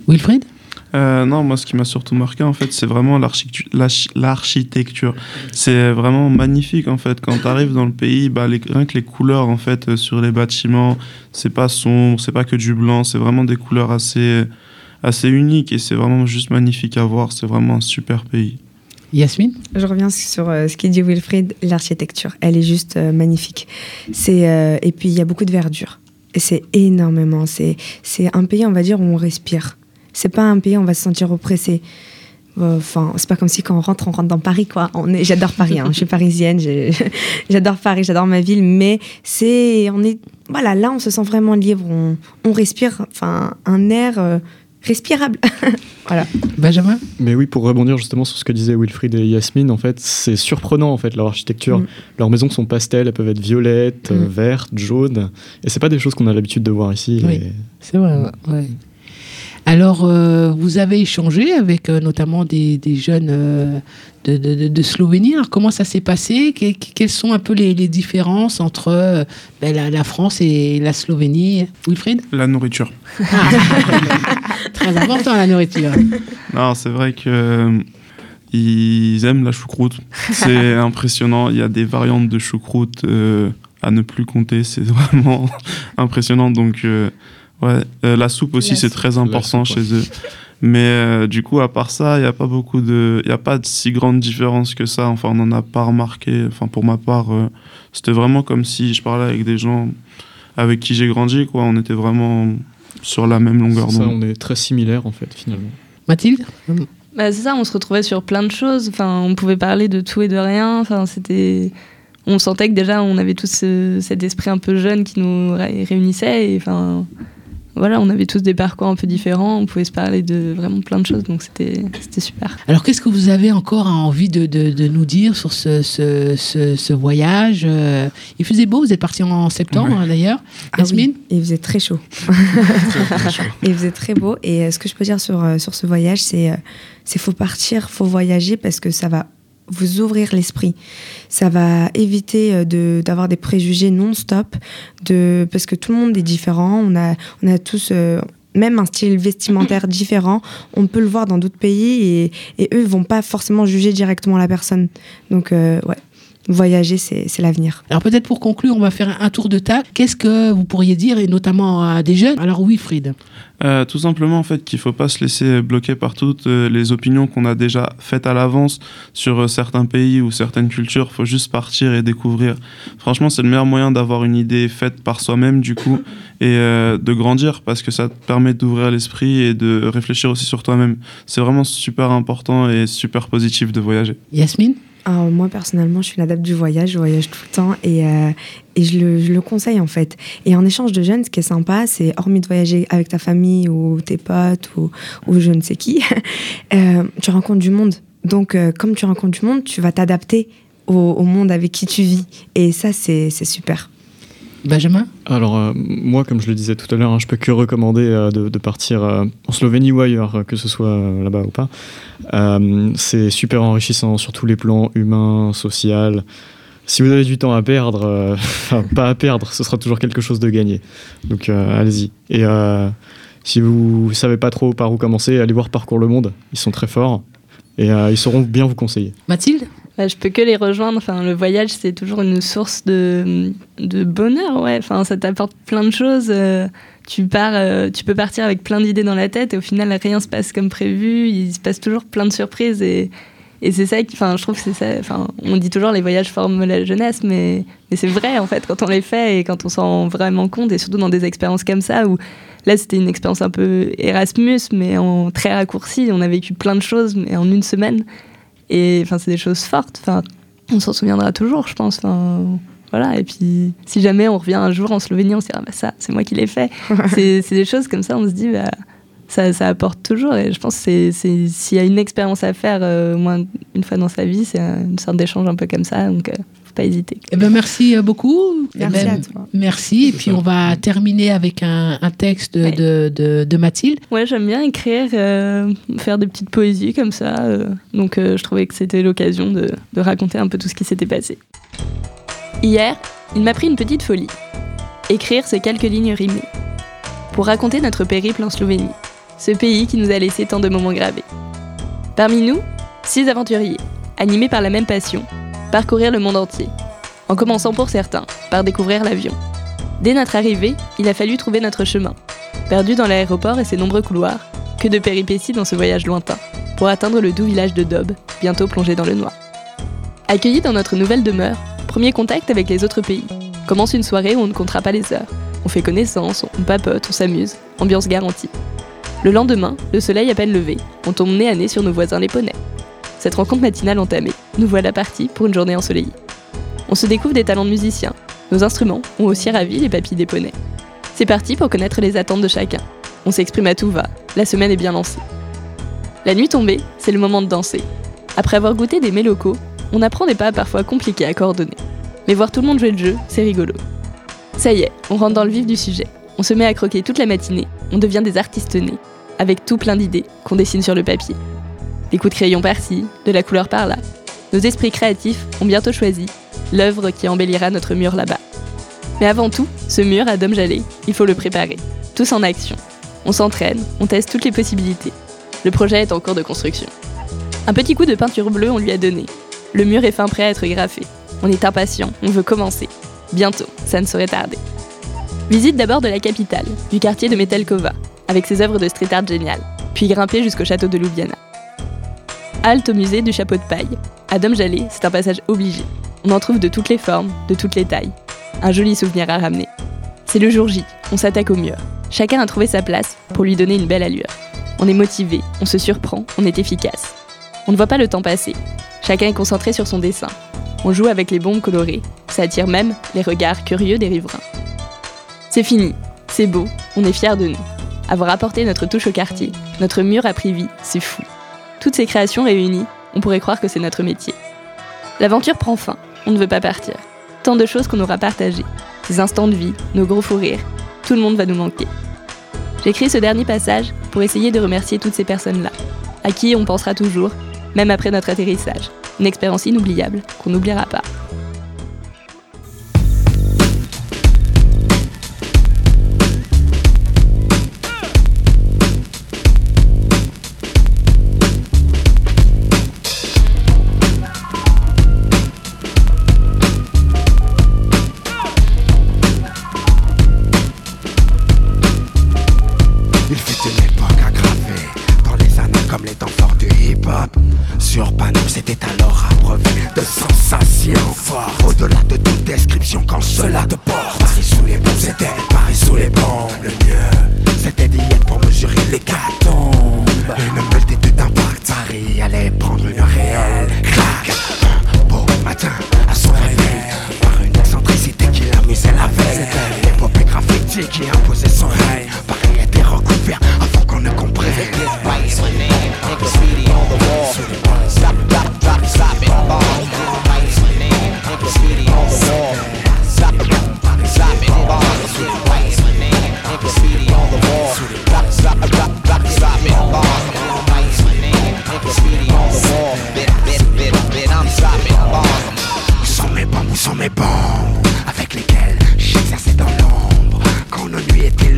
Euh, non, moi, ce qui m'a surtout marqué, en fait, c'est vraiment l'architecture. l'architecture. C'est vraiment magnifique, en fait. Quand tu arrives dans le pays, bah, les, rien que les couleurs, en fait, sur les bâtiments, c'est pas sombre, c'est pas que du blanc, c'est vraiment des couleurs assez, assez uniques et c'est vraiment juste magnifique à voir. C'est vraiment un super pays. Yasmine ? Je reviens sur euh, ce qu'a dit Wilfried, l'architecture. Elle est juste euh, magnifique. C'est, euh, et puis, il y a beaucoup de verdure. Et c'est énormément. C'est, c'est un pays, on va dire, où on respire. C'est pas un pays où on va se sentir oppressé. Enfin, c'est pas comme si quand on rentre, on rentre dans Paris, quoi. On est, j'adore Paris, hein. Je suis parisienne, j'ai, j'adore Paris, j'adore ma ville, mais c'est, on est, voilà, là, on se sent vraiment libre. On, on respire, enfin, un air euh, respirable. Voilà. Benjamin ? Mais oui, pour rebondir justement sur ce que disaient Wilfried et Yasmine, en fait, c'est surprenant en fait leur architecture. Mm. Leurs maisons sont pastels, elles peuvent être violettes, mm. vertes, jaunes, et c'est pas des choses qu'on a l'habitude de voir ici. Oui, et... c'est vrai. Ouais. Alors, euh, vous avez échangé avec euh, notamment des, des jeunes euh, de, de, de Slovénie. Alors, comment ça s'est passé ? que, Quelles sont un peu les, les différences entre euh, ben, la, la France et la Slovénie ? Wilfried ? La nourriture. Ah. Très important, la nourriture. Non, c'est vrai que euh, ils aiment la choucroute. C'est impressionnant. Il y a des variantes de choucroute euh, à ne plus compter. C'est vraiment impressionnant. Donc... Euh, Ouais, euh, la soupe aussi, la c'est soupe. Très important soupe, chez ouais. eux. Mais euh, du coup, à part ça, il n'y a pas beaucoup de... Il n'y a pas de si grande différence que ça. Enfin, on n'en a pas remarqué. Enfin, pour ma part, euh, c'était vraiment comme si je parlais avec des gens avec qui j'ai grandi, quoi. On était vraiment sur la même longueur d'onde. Ça, on est très similaires, en fait, finalement. Mathilde ? Bah, c'est ça, on se retrouvait sur plein de choses. Enfin, on pouvait parler de tout et de rien. Enfin, c'était... On sentait que déjà, on avait tous ce, cet esprit un peu jeune qui nous ré- réunissait. Et enfin... Voilà, on avait tous des parcours un peu différents, on pouvait se parler de vraiment plein de choses, donc c'était, c'était super. Alors, qu'est-ce que vous avez encore envie de, de, de nous dire sur ce, ce, ce, ce voyage ? Il faisait beau, vous êtes parti en septembre, ouais. hein, d'ailleurs. Ah Yasmine ? Oui, il faisait très chaud. Il faisait très beau, et ce que je peux dire sur, sur ce voyage, c'est qu'il faut partir, il faut voyager, parce que ça va vous ouvrir l'esprit. Ça va éviter de, d'avoir des préjugés non-stop, de, parce que tout le monde est différent. On a, on a tous euh, même un style vestimentaire différent. On peut le voir dans d'autres pays et, et eux ne vont pas forcément juger directement la personne. Donc, euh, ouais. Voyager, c'est, c'est l'avenir. Alors peut-être pour conclure, on va faire un tour de table. Qu'est-ce que vous pourriez dire, et notamment à des jeunes ? Alors Wilfried. Euh, tout simplement en fait qu'il ne faut pas se laisser bloquer par toutes euh, les opinions qu'on a déjà faites à l'avance sur euh, certains pays ou certaines cultures. Il faut juste partir et découvrir. Franchement, c'est le meilleur moyen d'avoir une idée faite par soi-même du coup et euh, de grandir parce que ça te permet d'ouvrir l'esprit et de réfléchir aussi sur toi-même. C'est vraiment super important et super positif de voyager. Yasmine ? Alors, moi, personnellement, je suis une adepte du voyage. Je voyage tout le temps et, euh, et je, le, je le conseille, en fait. Et en échange de jeunes, ce qui est sympa, c'est, hormis de voyager avec ta famille ou tes potes ou, ou je ne sais qui, euh, tu rencontres du monde. Donc, euh, comme tu rencontres du monde, tu vas t'adapter au, au monde avec qui tu vis. Et ça, c'est, c'est super. Benjamin ? Alors, euh, moi, comme je le disais tout à l'heure, hein, je peux que recommander euh, de, de partir euh, en Slovénie ou ailleurs, que ce soit euh, là-bas ou pas. Euh, c'est super enrichissant sur tous les plans, humains, social. Si vous avez du temps à perdre, euh, enfin, pas à perdre, ce sera toujours quelque chose de gagné. Donc, euh, allez-y. Et euh, si vous savez pas trop par où commencer, allez voir Parcours le Monde. Ils sont très forts et euh, ils sauront bien vous conseiller. Mathilde ? Bah, je peux que les rejoindre. Enfin, le voyage, c'est toujours une source de, de bonheur. Ouais. Enfin, ça t'apporte plein de choses. Euh, tu, pars, euh, tu peux partir avec plein d'idées dans la tête et au final, rien se passe comme prévu. Il se passe toujours plein de surprises. Et, et c'est ça qui, enfin, je trouve que c'est ça. Enfin, on dit toujours les voyages forment la jeunesse, mais, mais c'est vrai en fait quand on les fait et quand on s'en rend vraiment compte. Et surtout dans des expériences comme ça où là, c'était une expérience un peu Erasmus, mais en très raccourci. On a vécu plein de choses, mais en une semaine. Et enfin, c'est des choses fortes. Enfin, on s'en souviendra toujours, je pense. Enfin, voilà. Et puis, si jamais on revient un jour en Slovénie, on se dira, bah, ça, c'est moi qui l'ai fait. c'est, c'est des choses comme ça, on se dit, bah, ça, ça apporte toujours. Et je pense que c'est, c'est, s'il y a une expérience à faire, euh, au moins une fois dans sa vie, c'est une sorte d'échange un peu comme ça. Donc, euh, faut pas hésiter. Eh ben, merci beaucoup. Merci eh ben, à toi. Merci. Et puis, on va terminer avec un, un texte de, Ouais. de, de, de Mathilde. Ouais, j'aime bien écrire, euh, faire des petites poésies comme ça. euh, donc, euh, je trouvais que c'était l'occasion de, de raconter un peu tout ce qui s'était passé. Hier, il m'a pris une petite folie. Écrire ces quelques lignes rimées. Pour raconter notre périple en Slovénie. Ce pays qui nous a laissé tant de moments gravés. Parmi nous, six aventuriers, animés par la même passion, parcourir le monde entier. En commençant pour certains, par découvrir l'avion. Dès notre arrivée, il a fallu trouver notre chemin. Perdu dans l'aéroport et ses nombreux couloirs, que de péripéties dans ce voyage lointain, pour atteindre le doux village de Dob, bientôt plongé dans le noir. Accueillis dans notre nouvelle demeure, premier contact avec les autres pays. Commence une soirée où on ne comptera pas les heures. On fait connaissance, on papote, on s'amuse, ambiance garantie. Le lendemain, le soleil à peine levé, on tombe nez à nez sur nos voisins les poneys. Cette rencontre matinale entamée, nous voilà partis pour une journée ensoleillée. On se découvre des talents de musiciens. Nos instruments ont aussi ravi les papilles des poneys. C'est parti pour connaître les attentes de chacun. On s'exprime à tout va, la semaine est bien lancée. La nuit tombée, c'est le moment de danser. Après avoir goûté des mets locaux, on apprend des pas parfois compliqués à coordonner. Mais voir tout le monde jouer le jeu, c'est rigolo. Ça y est, on rentre dans le vif du sujet. On se met à croquer toute la matinée, on devient des artistes nés, avec tout plein d'idées qu'on dessine sur le papier. Des coups de crayon par-ci, de la couleur par-là. Nos esprits créatifs ont bientôt choisi l'œuvre qui embellira notre mur là-bas. Mais avant tout, ce mur à Dom Jalé, il faut le préparer. Tous en action. On s'entraîne, on teste toutes les possibilités. Le projet est en cours de construction. Un petit coup de peinture bleue on lui a donné. Le mur est fin prêt à être graffé. On est impatient, on veut commencer. Bientôt, ça ne saurait tarder. Visite d'abord de la capitale, du quartier de Metelkova, avec ses œuvres de street art géniales, puis grimper jusqu'au château de Ljubljana. Halte au musée du chapeau de paille. À Dom Jalé, c'est un passage obligé. On en trouve de toutes les formes, de toutes les tailles. Un joli souvenir à ramener. C'est le jour J, on s'attaque au mur. Chacun a trouvé sa place pour lui donner une belle allure. On est motivé, on se surprend, on est efficace. On ne voit pas le temps passer. Chacun est concentré sur son dessin. On joue avec les bombes colorées. Ça attire même les regards curieux des riverains. C'est fini, c'est beau, on est fiers de nous. Avoir apporté notre touche au quartier, notre mur a pris vie, c'est fou. Toutes ces créations réunies, on pourrait croire que c'est notre métier. L'aventure prend fin, on ne veut pas partir. Tant de choses qu'on aura partagées. Ces instants de vie, nos gros fous rires, tout le monde va nous manquer. J'écris ce dernier passage pour essayer de remercier toutes ces personnes-là, à qui on pensera toujours, même après notre atterrissage. Une expérience inoubliable qu'on n'oubliera pas. Il fut une époque aggravée dans les années comme les temps forts du hip-hop. Sur panneau, c'était alors abreuvé de sensations fortes. Au-delà de toute description, quand cela te porte. Paris sous les bombes, c'était Paris sous les bombes. Le mieux, c'était d'y être pour mesurer l'hécatombe. Une multitude d'impacts, Paris allait prendre une réelle claque. Un beau matin, à son réveil, par une excentricité qui l'amusait la veille. C'était l'épopée graffiti qui imposait son règne. Paris était recouvert avant qu'on ne comprenne. Où sont mes bombes, où sont mes bombes, avec lesquelles j'exerçais dans l'ombre, quand nos nuits étaient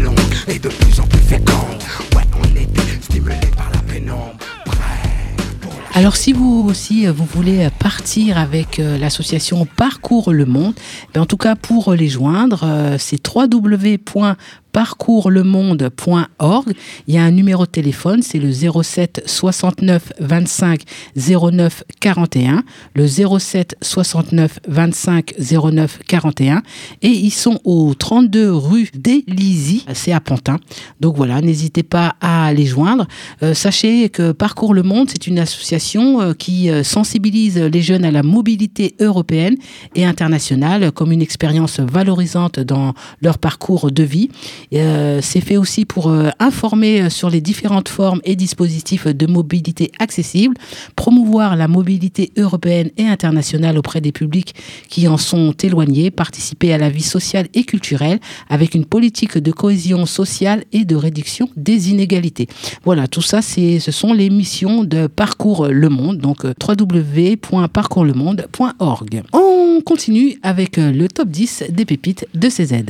Alors si vous aussi vous voulez partir avec euh, l'association Parcours le Monde, ben, en tout cas pour les joindre, euh, c'est w w w point parcours le monde point org. Il y a un numéro de téléphone, c'est le zéro sept soixante-neuf vingt-cinq zéro neuf quarante et un, le zéro sept soixante-neuf vingt-cinq zéro neuf quarante et un, et ils sont au trente-deux rue des Lizy, c'est à Pantin. Donc voilà, n'hésitez pas à les joindre. Euh, sachez que Parcours le Monde, c'est une association euh, qui euh, sensibilise les jeunes à la mobilité européenne et internationale comme une expérience valorisante dans leur parcours de vie. Euh, c'est fait aussi pour euh, informer sur les différentes formes et dispositifs de mobilité accessibles, promouvoir la mobilité européenne et internationale auprès des publics qui en sont éloignés, participer à la vie sociale et culturelle avec une politique de cohésion sociale et de réduction des inégalités. Voilà, tout ça, c'est, ce sont les missions de Parcours le Monde, donc w w w point parcours le monde point org. On continue avec le top dix des pépites de C Z.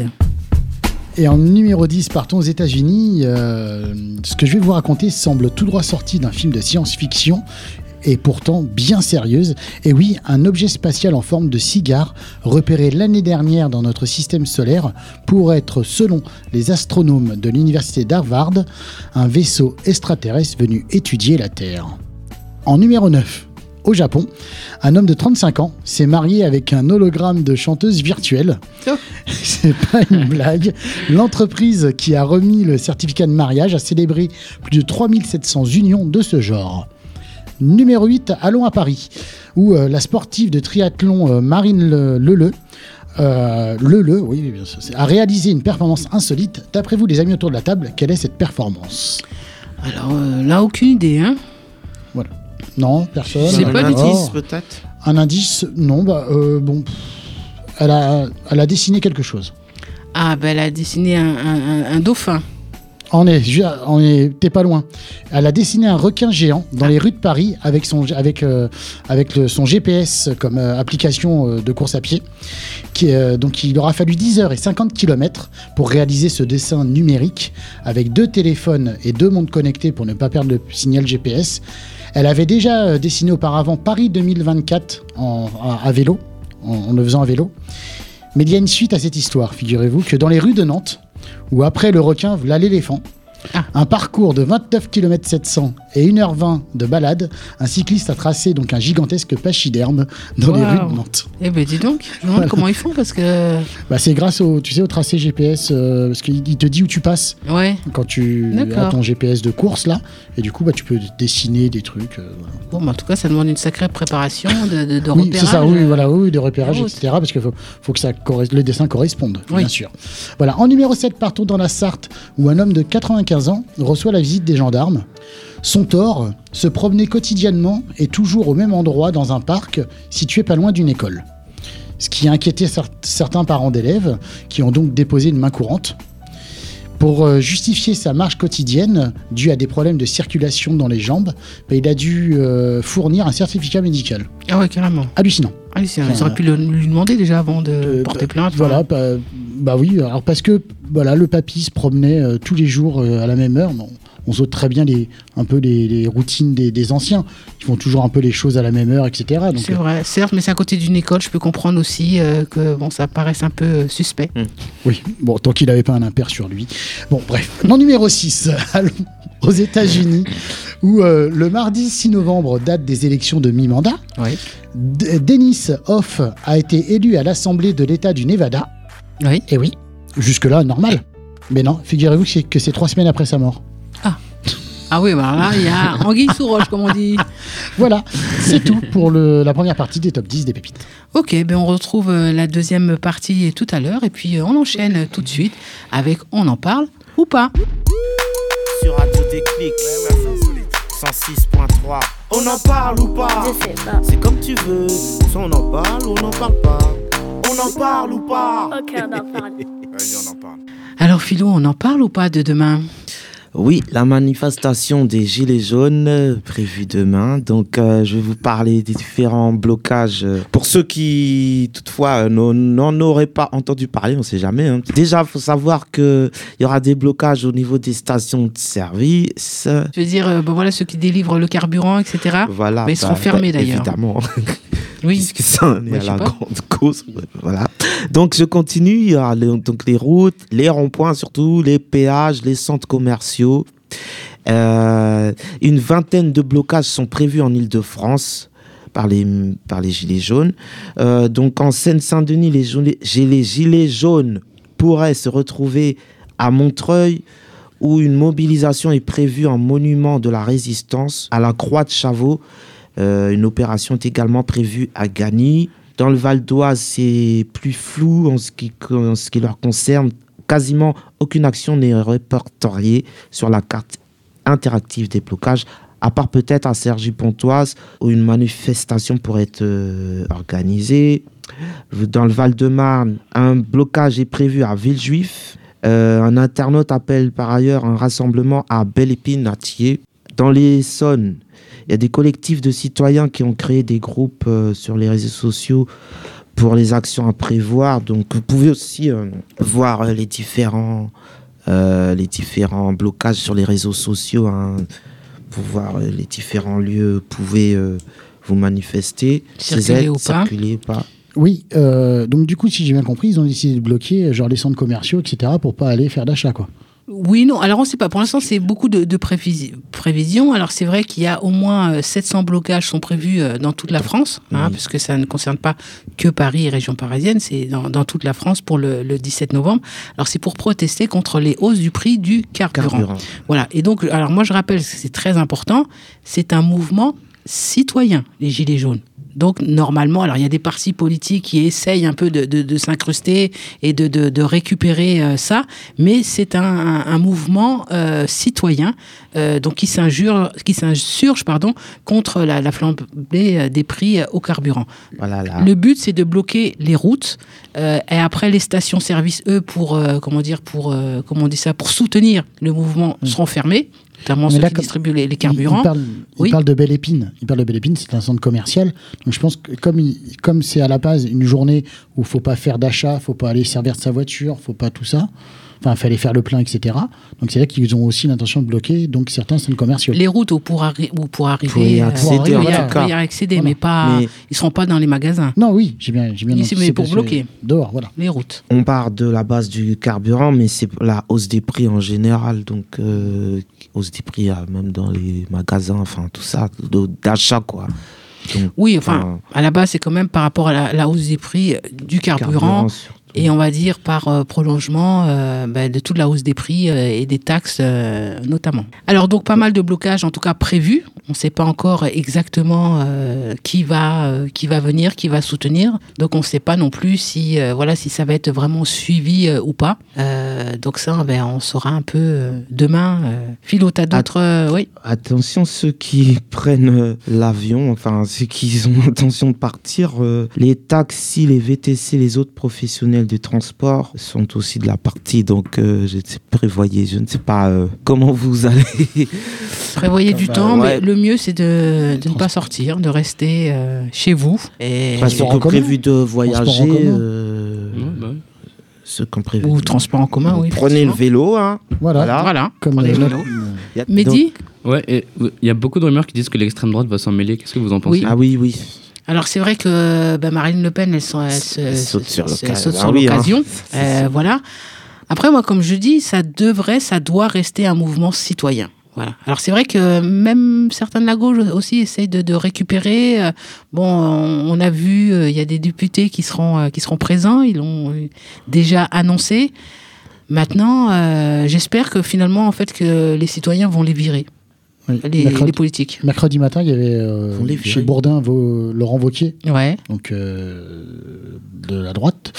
Et en numéro dix, partons aux États-Unis. Euh, ce que je vais vous raconter semble tout droit sorti d'un film de science-fiction et pourtant bien sérieuse. Et oui, un objet spatial en forme de cigare repéré l'année dernière dans notre système solaire pour être, selon les astronomes de l'université d'Harvard, un vaisseau extraterrestre venu étudier la Terre. En numéro neuf, au Japon, un homme de trente-cinq ans s'est marié avec un hologramme de chanteuse virtuelle. Oh. C'est pas une blague. L'entreprise qui a remis le certificat de mariage a célébré plus de trois mille sept cents unions de ce genre. Numéro huit, allons à Paris, où euh, la sportive de triathlon euh, Marine Leleu euh, Leleu, oui, bien sûr, a réalisé une performance insolite. D'après vous, les amis autour de la table, quelle est cette performance ? Alors euh, là, aucune idée, hein ? Voilà. Non, personne. C'est un pas indice, indice, peut-être. Un indice, non, bah, euh, bon, elle a, elle a dessiné quelque chose. Ah, ben elle a dessiné un, un, un dauphin. On est, on est, t'es pas loin. Elle a dessiné un requin géant dans les rues de Paris avec son, avec, euh, avec le, son G P S comme euh, application euh, de course à pied. Qui, euh, donc il aura fallu dix heures et cinquante kilomètres pour réaliser ce dessin numérique avec deux téléphones et deux montres connectées pour ne pas perdre le signal G P S. Elle avait déjà euh, dessiné auparavant Paris deux mille vingt-quatre en, à, à vélo, en, en le faisant à vélo. Mais il y a une suite à cette histoire. Figurez-vous que dans les rues de Nantes, où après le requin, voilà l'éléphant, ah. un parcours de vingt-neuf kilomètres sept cents et une heure vingt de balade, un cycliste a tracé donc un gigantesque pachyderme dans wow. les rues de Nantes. Eh ben dis donc, je me demande voilà. comment ils font parce que... Bah, c'est grâce au, tu sais, au tracé G P S, euh, parce qu'il te dit où tu passes ouais. quand tu D'accord. as ton G P S de course là, et du coup bah, tu peux dessiner des trucs. Euh, voilà. Bon, bah, en tout cas, ça demande une sacrée préparation de, de, de oui, repérage. C'est ça, oui, voilà, oui, de repérage, oh, et cetera. Parce qu'il faut, faut que ça corres- le dessin corresponde, oui. bien sûr. Voilà. En numéro sept, partons dans la Sarthe, où un homme de quatre-vingt-quinze ans reçoit la visite des gendarmes. Son tort, se promener quotidiennement et toujours au même endroit dans un parc situé pas loin d'une école. Ce qui a inquiété cer- certains parents d'élèves qui ont donc déposé une main courante. Pour euh, justifier sa marche quotidienne due à des problèmes de circulation dans les jambes, bah, il a dû euh, fournir un certificat médical. Ah ouais, carrément. Hallucinant. Hallucinant. Ils auraient pu le, lui demander déjà avant de euh, porter bah, plainte. Voilà, bah, bah oui, alors parce que voilà, le papy se promenait euh, tous les jours euh, à la même heure. Bon, on saute très bien les, un peu les, les routines des, des anciens. Ils font toujours un peu les choses à la même heure, et cetera. Donc, c'est vrai, certes, mais c'est à côté d'une école. Je peux comprendre aussi euh, que bon, ça paraisse un peu euh, suspect. Mmh. Oui, bon, tant qu'il n'avait pas un impair sur lui. Bon, bref. Non, numéro six, allons aux États-Unis, où euh, le mardi six novembre, date des élections de mi-mandat, oui. D- Dennis Hof a été élu à l'Assemblée de l'État du Nevada. Oui. Et oui, jusque-là, normal. Mais non, figurez-vous que c'est, que c'est trois semaines après sa mort. Ah. Ah oui, bah là, il y a anguille sous roche, comme on dit. Voilà, c'est tout pour le, la première partie des top dix des pépites. Ok, ben on retrouve euh, la deuxième partie tout à l'heure, et puis euh, on enchaîne euh, tout de suite avec On en parle ou pas. Sur Radio Déclic, cent six point trois. On en parle ou pas? Je sais pas. C'est comme tu veux, soit on en parle ou on n'en parle pas. On en parle ou pas? Ok, on en parle. Vas-y, on en parle. Alors Philo, on en parle ou pas de demain? Oui, la manifestation des Gilets jaunes euh, prévue demain. Donc, euh, je vais vous parler des différents blocages. euh, Pour ceux qui, toutefois, euh, n'en n'en auraient pas entendu parler, on ne sait jamais. Hein. Déjà, il faut savoir qu'il y aura des blocages au niveau des stations de service. Je veux dire, euh, bon, voilà, ceux qui délivrent le carburant, et cetera. Voilà. Mais ils seront bah, fermés bah, d'ailleurs. Évidemment. Oui. Puisque ça en est Ouais, à je la sais pas. grande cause. Voilà. Donc, je continue. Il y aura les, donc, les routes, les ronds-points surtout, les péages, les centres commerciaux. Euh, une vingtaine de blocages sont prévus en Île-de-France par les, par les Gilets jaunes. Euh, donc, en Seine-Saint-Denis, les, gilets- les Gilets jaunes pourraient se retrouver à Montreuil, où une mobilisation est prévue en monument de la résistance à la Croix de Chavaux. Euh, une opération est également prévue à Gagny. Dans le Val d'Oise, c'est plus flou en ce qui, en ce qui leur concerne. Quasiment aucune action n'est répertoriée sur la carte interactive des blocages, à part peut-être à Cergy-Pontoise, où une manifestation pourrait être euh, organisée. Dans le Val-de-Marne, un blocage est prévu à Villejuif. Euh, un internaute appelle par ailleurs un rassemblement à Belle-Épine, à Thiers. Dans l'Essonne, il y a des collectifs de citoyens qui ont créé des groupes euh, sur les réseaux sociaux pour les actions à prévoir. Donc, vous pouvez aussi euh, voir euh, les, différents, euh, les différents blocages sur les réseaux sociaux, hein, pour voir euh, les différents lieux où vous pouvez euh, vous manifester. Circuler ou pas. Circuler ou pas. Oui, euh, donc du coup, si j'ai bien compris, ils ont décidé de bloquer genre les centres commerciaux, et cetera, pour pas aller faire d'achat, quoi. Oui, non. Alors, on ne sait pas. Pour l'instant, c'est beaucoup de, de prévisi- prévisions. Alors, c'est vrai qu'il y a au moins euh, sept cents blocages sont prévus euh, dans toute la France, hein, Oui. parce que ça ne concerne pas que Paris et région parisienne, c'est dans, dans toute la France pour le, le dix-sept novembre. Alors, c'est pour protester contre les hausses du prix du carburant. Carburant. Voilà. Et donc, alors moi, je rappelle, c'est très important, c'est un mouvement citoyen, les Gilets jaunes. Donc, normalement, alors il y a des partis politiques qui essayent un peu de, de, de s'incruster et de, de, de récupérer euh, ça, mais c'est un, un, un mouvement euh, citoyen euh, donc qui s'injure, qui s'insurge pardon, contre la, la flambée des prix euh, au carburant. Voilà, là. Le but, c'est de bloquer les routes euh, et après les stations-service, eux, pour euh, comment dire, pour euh, comment on dit ça, pour soutenir le mouvement, seront fermés. Notamment Mais ceux là, qui comme- distribuent les, les Il, carburants. il parle, il Oui. parle de Belle-Épine. Il parle de Belle-Épine, c'est un centre commercial. Donc je pense que comme, il- comme c'est à la base une journée où il faut pas faire d'achat, faut pas aller servir de sa voiture, faut pas tout ça. Enfin, il fallait faire le plein, et cetera. Donc c'est là qu'ils ont aussi l'intention de bloquer donc certains centres commerciaux. Les routes où pour, arri- où pour arriver, Pour y euh, accéder, pour y- en pour tout cas. y accéder, Voilà. mais pas, Mais- ils seront pas dans les magasins. Non, oui, j'ai bien, j'ai bien Ici, mais anticipé, pour c'est bloquer. Dehors, voilà. Les routes. On part de la base du carburant, mais c'est la hausse des prix en général. Donc, euh, hausse des prix euh, même dans les magasins, enfin tout ça, de- d'achat quoi. Donc, Oui, enfin, à la base, c'est quand même par rapport à la, la hausse des prix euh, du carburant. carburant, surtout. Et on va dire par euh, prolongement euh, ben, de toute la hausse des prix euh, et des taxes euh, notamment. Alors donc pas mal de blocages en tout cas prévus. On ne sait pas encore exactement euh, qui va euh, qui va venir, qui va soutenir. Donc on ne sait pas non plus si euh, voilà si ça va être vraiment suivi euh, ou pas. Euh, donc ça ben, on saura un peu euh, demain. Euh. Philo, t'as d'autres euh, oui. Attention ceux qui prennent euh, l'avion, enfin ceux qui ont l'intention de partir, euh, les taxis, les V T C, les autres professionnels du transport sont aussi de la partie. Donc euh, je ne sais, prévoyez, je ne sais pas euh, comment vous allez. Prévoyez du Bah, temps, ouais. mais le mieux c'est de, de ne pas sortir, de rester euh, chez vous. Et Parce que en commun. prévu de Transport en voyager, commun. euh, Ouais, bah ouais. ceux qui ont prévu. ou transport en commun, oui. Prenez le effectivement. vélo, hein. Voilà. Voilà. Voilà. Comme Prenez euh, le notre- vélo. Y a- Mehdi. Ouais, et il y a beaucoup de rumeurs qui disent que l'extrême droite va s'en mêler. Qu'est-ce que vous en pensez? Oui. Ah oui, oui. Alors c'est vrai que bah, Marine Le Pen, elle, sont- elle se- Elle saute sur se- l'occasion. saute Ah sur oui, hein. l'occasion. Euh, voilà. Après, moi, comme je dis, ça devrait, ça doit rester un mouvement citoyen. Voilà. Alors c'est vrai que même certains de la gauche aussi essayent de, de récupérer. Euh, Bon, on, on a vu, euh, il y a des députés qui seront euh, qui seront présents. Ils l'ont euh, déjà annoncé. Maintenant, euh, j'espère que finalement, en fait, que les citoyens vont les virer, Oui. les, mercredi, les politiques. mercredi matin, il y avait euh, Faut les virer. chez Bourdin Vau- Laurent Wauquiez, Ouais. donc euh, de la droite,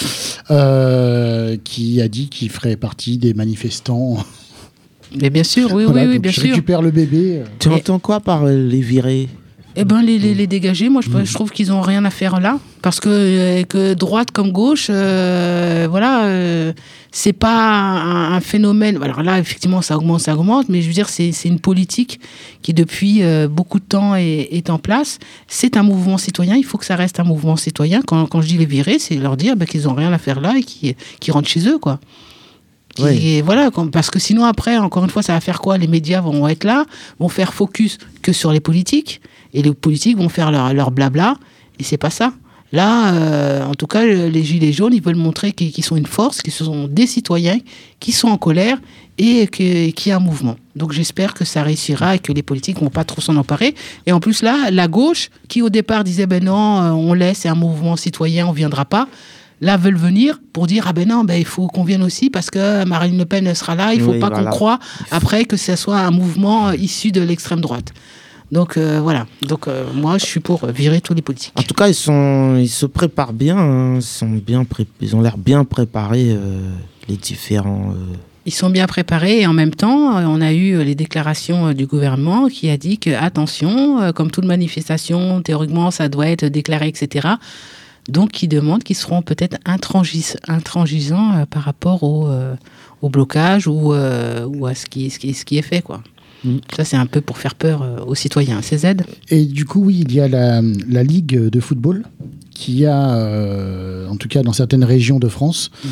euh, qui a dit qu'il ferait partie des manifestants. Mais bien sûr, oui, Voilà, oui, oui, donc bien je sûr. récupère le bébé. euh. Tu Et- entends quoi par euh, les virer? Eh ben les, les, les dégager, moi je, je trouve qu'ils ont rien à faire là. Parce que, euh, que droite comme gauche, euh, voilà, euh, c'est pas un, un phénomène. Alors là, effectivement, ça augmente, ça augmente, mais je veux dire, c'est, c'est une politique qui, depuis euh, beaucoup de temps, est, est en place. C'est un mouvement citoyen, il faut que ça reste un mouvement citoyen. Quand, quand je dis les virer, c'est leur dire bah, qu'ils n'ont rien à faire là et qu'ils, qu'ils rentrent chez eux, quoi. Qui, oui. Voilà, parce que sinon après, encore une fois, ça va faire quoi? Les médias vont être là, vont faire focus que sur les politiques, et les politiques vont faire leur, leur blabla, et c'est pas ça. Là, euh, en tout cas, les Gilets jaunes, ils veulent montrer qu'ils, qu'ils sont une force, qu'ils sont des citoyens, qui sont en colère, et que, qu'il y a un mouvement. Donc j'espère que ça réussira et que les politiques vont pas trop s'en emparer. Et en plus là, la gauche, qui au départ disait ben non, on laisse, c'est un mouvement citoyen, on viendra pas. Là, veulent venir pour dire ah ben non, ben il faut qu'on vienne aussi parce que Marine Le Pen sera là. Il faut oui, pas voilà. qu'on croie après que ce soit un mouvement issu de l'extrême droite. Donc euh, voilà. Donc euh, moi, je suis pour virer tous les politiques. En tout cas, ils sont, ils se préparent bien. Hein. Ils sont bien, pré- ils ont l'air bien préparés euh, les différents. Euh... Ils sont bien préparés et en même temps, on a eu les déclarations du gouvernement qui a dit que attention, comme toute manifestation, théoriquement, ça doit être déclaré, et cetera. Donc, qui demandent qu'ils seront peut-être intrangis- intransigeants euh, par rapport au, euh, au blocage ou, euh, ou à ce qui, ce, qui, ce qui est fait, quoi. Mmh. Ça, c'est un peu pour faire peur euh, aux citoyens. C Z. Et du coup, oui, il y a la, la Ligue de football qui a, euh, en tout cas dans certaines régions de France, mmh.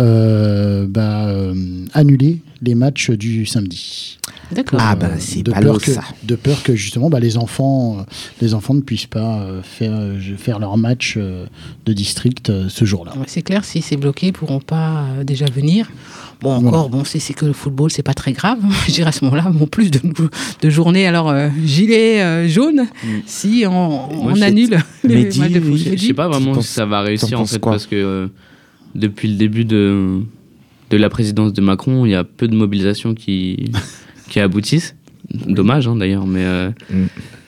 euh, bah, euh, annulé les matchs du samedi. D'accord. Ah bah c'est de pas peur lourd, que, ça. De peur que justement bah, les enfants, les enfants ne puissent pas euh, faire, euh, faire leur match euh, de district euh, ce jour-là. Ouais, c'est clair, si c'est bloqué, ils pourront pas euh, déjà venir. Bon, encore, voilà. bon, c'est, c'est que le football, c'est pas très grave. Je dirais à ce moment-là, bon, plus de, de journées, alors euh, gilet euh, jaune, mm. si on, Moi, on annule les dit, matchs de foot. Je sais pas vraiment si ça va réussir en fait, quoi parce que euh, depuis le début de de la présidence de Macron, il y a peu de mobilisations qui qui aboutissent. Dommage hein, d'ailleurs, mais euh, mm.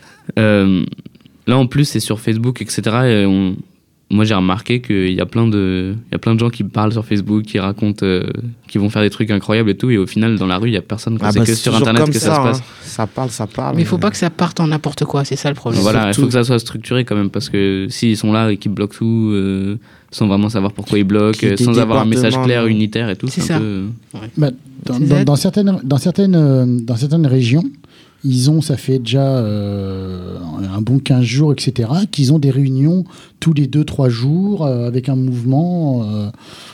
euh, là en plus c'est sur Facebook, et cetera. Et on, moi j'ai remarqué qu'il y a plein de, il y a plein de gens qui parlent sur Facebook, qui racontent, euh, qui vont faire des trucs incroyables et tout, et au final dans la rue il y a personne. Ah bah, c'est que c'est sur Internet que ça, ça se passe. Hein. Ça parle, ça parle. Mais il faut pas que ça parte en n'importe quoi, c'est ça le problème. Voilà, il faut que ça soit structuré quand même, parce que s'ils sont là et qu'ils bloquent tout, euh, sans vraiment savoir pourquoi ils bloquent, sans avoir un message clair, unitaire et tout, c'est, c'est ça. Un peu... ouais. bah, dans, dans, dans certaines, dans certaines, euh, dans certaines régions. Ils ont, ça fait déjà euh, un bon quinze jours, et cetera, qu'ils ont des réunions tous les deux trois jours euh, avec un mouvement. Euh,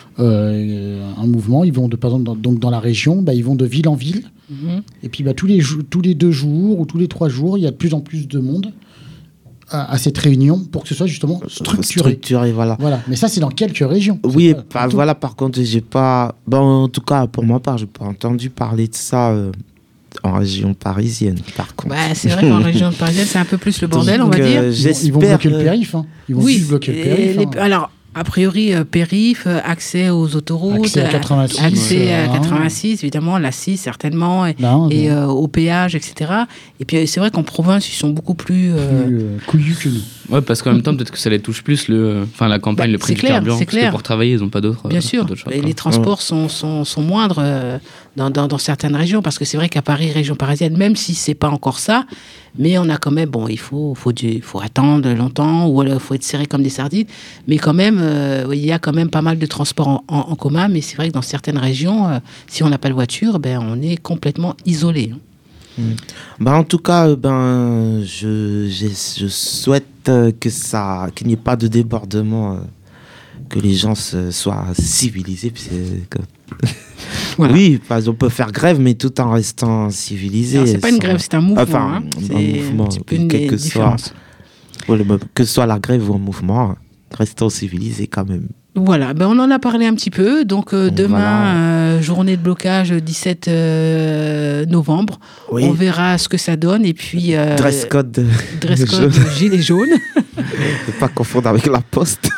euh, un mouvement, ils vont de, par exemple, dans, donc dans la région, bah, ils vont de ville en ville. Mm-hmm. Et puis bah, tous, les, tous les deux jours ou tous les trois jours, il y a de plus en plus de monde à, à cette réunion pour que ce soit justement structuré. Structuré, voilà. voilà. Mais ça, c'est dans quelques régions. Oui, pas, voilà, par contre, j'ai pas. Bon, en tout cas, pour ma part, j'ai pas entendu parler de ça. Euh... En région parisienne, par contre. Bah, c'est vrai qu'en région parisienne, c'est un peu plus le bordel, Donc, on va dire. Euh, ils vont bloquer le périph'. Hein. Ils vont oui, bloquer le périph'. Les, hein. Alors, a priori, euh, périph', accès aux autoroutes, accès à quatre-vingt-six, accès euh, à quatre-vingt-six évidemment, la six certainement, et, non, et euh, au péage, et cetera. Et puis, c'est vrai qu'en province, ils sont beaucoup plus... Euh... plus euh, couillus que nous. Ouais, parce qu'en même temps, peut-être que ça les touche plus, le, enfin, la campagne, bah, le prix du carburant, parce clair. que pour travailler, ils n'ont pas d'autres Bien sûr, d'autres choses, et les transports ouais. sont, sont, sont moindres euh, dans, dans, dans certaines régions, parce que c'est vrai qu'à Paris, région parisienne, même si c'est pas encore ça, mais on a quand même, bon, il faut, faut, du, faut attendre longtemps, ou il faut être serré comme des sardines, mais quand même, euh, il y a quand même pas mal de transports en, en, en commun, mais c'est vrai que dans certaines régions, euh, si on n'a pas de voiture, ben, on est complètement isolé. Hein. Ben, en tout cas, ben, je, je, je souhaite que ça, qu'il n'y ait pas de débordement, euh, que les gens se, soient civilisés. Puis c'est comme... voilà. Oui, on peut faire grève, mais tout en restant civilisé. C'est pas une grève, c'est un mouvement. Enfin, hein. C'est un mouvement, un petit peu une quel que différence. Soit, que ce soit la grève ou un mouvement, restons civilisés quand même. Voilà, ben on en a parlé un petit peu. Donc euh, demain, voilà. euh, journée de blocage dix-sept novembre. Oui. On verra ce que ça donne. Et puis euh, dress code, dress code gilet jaune. Ne pas confondre avec la poste.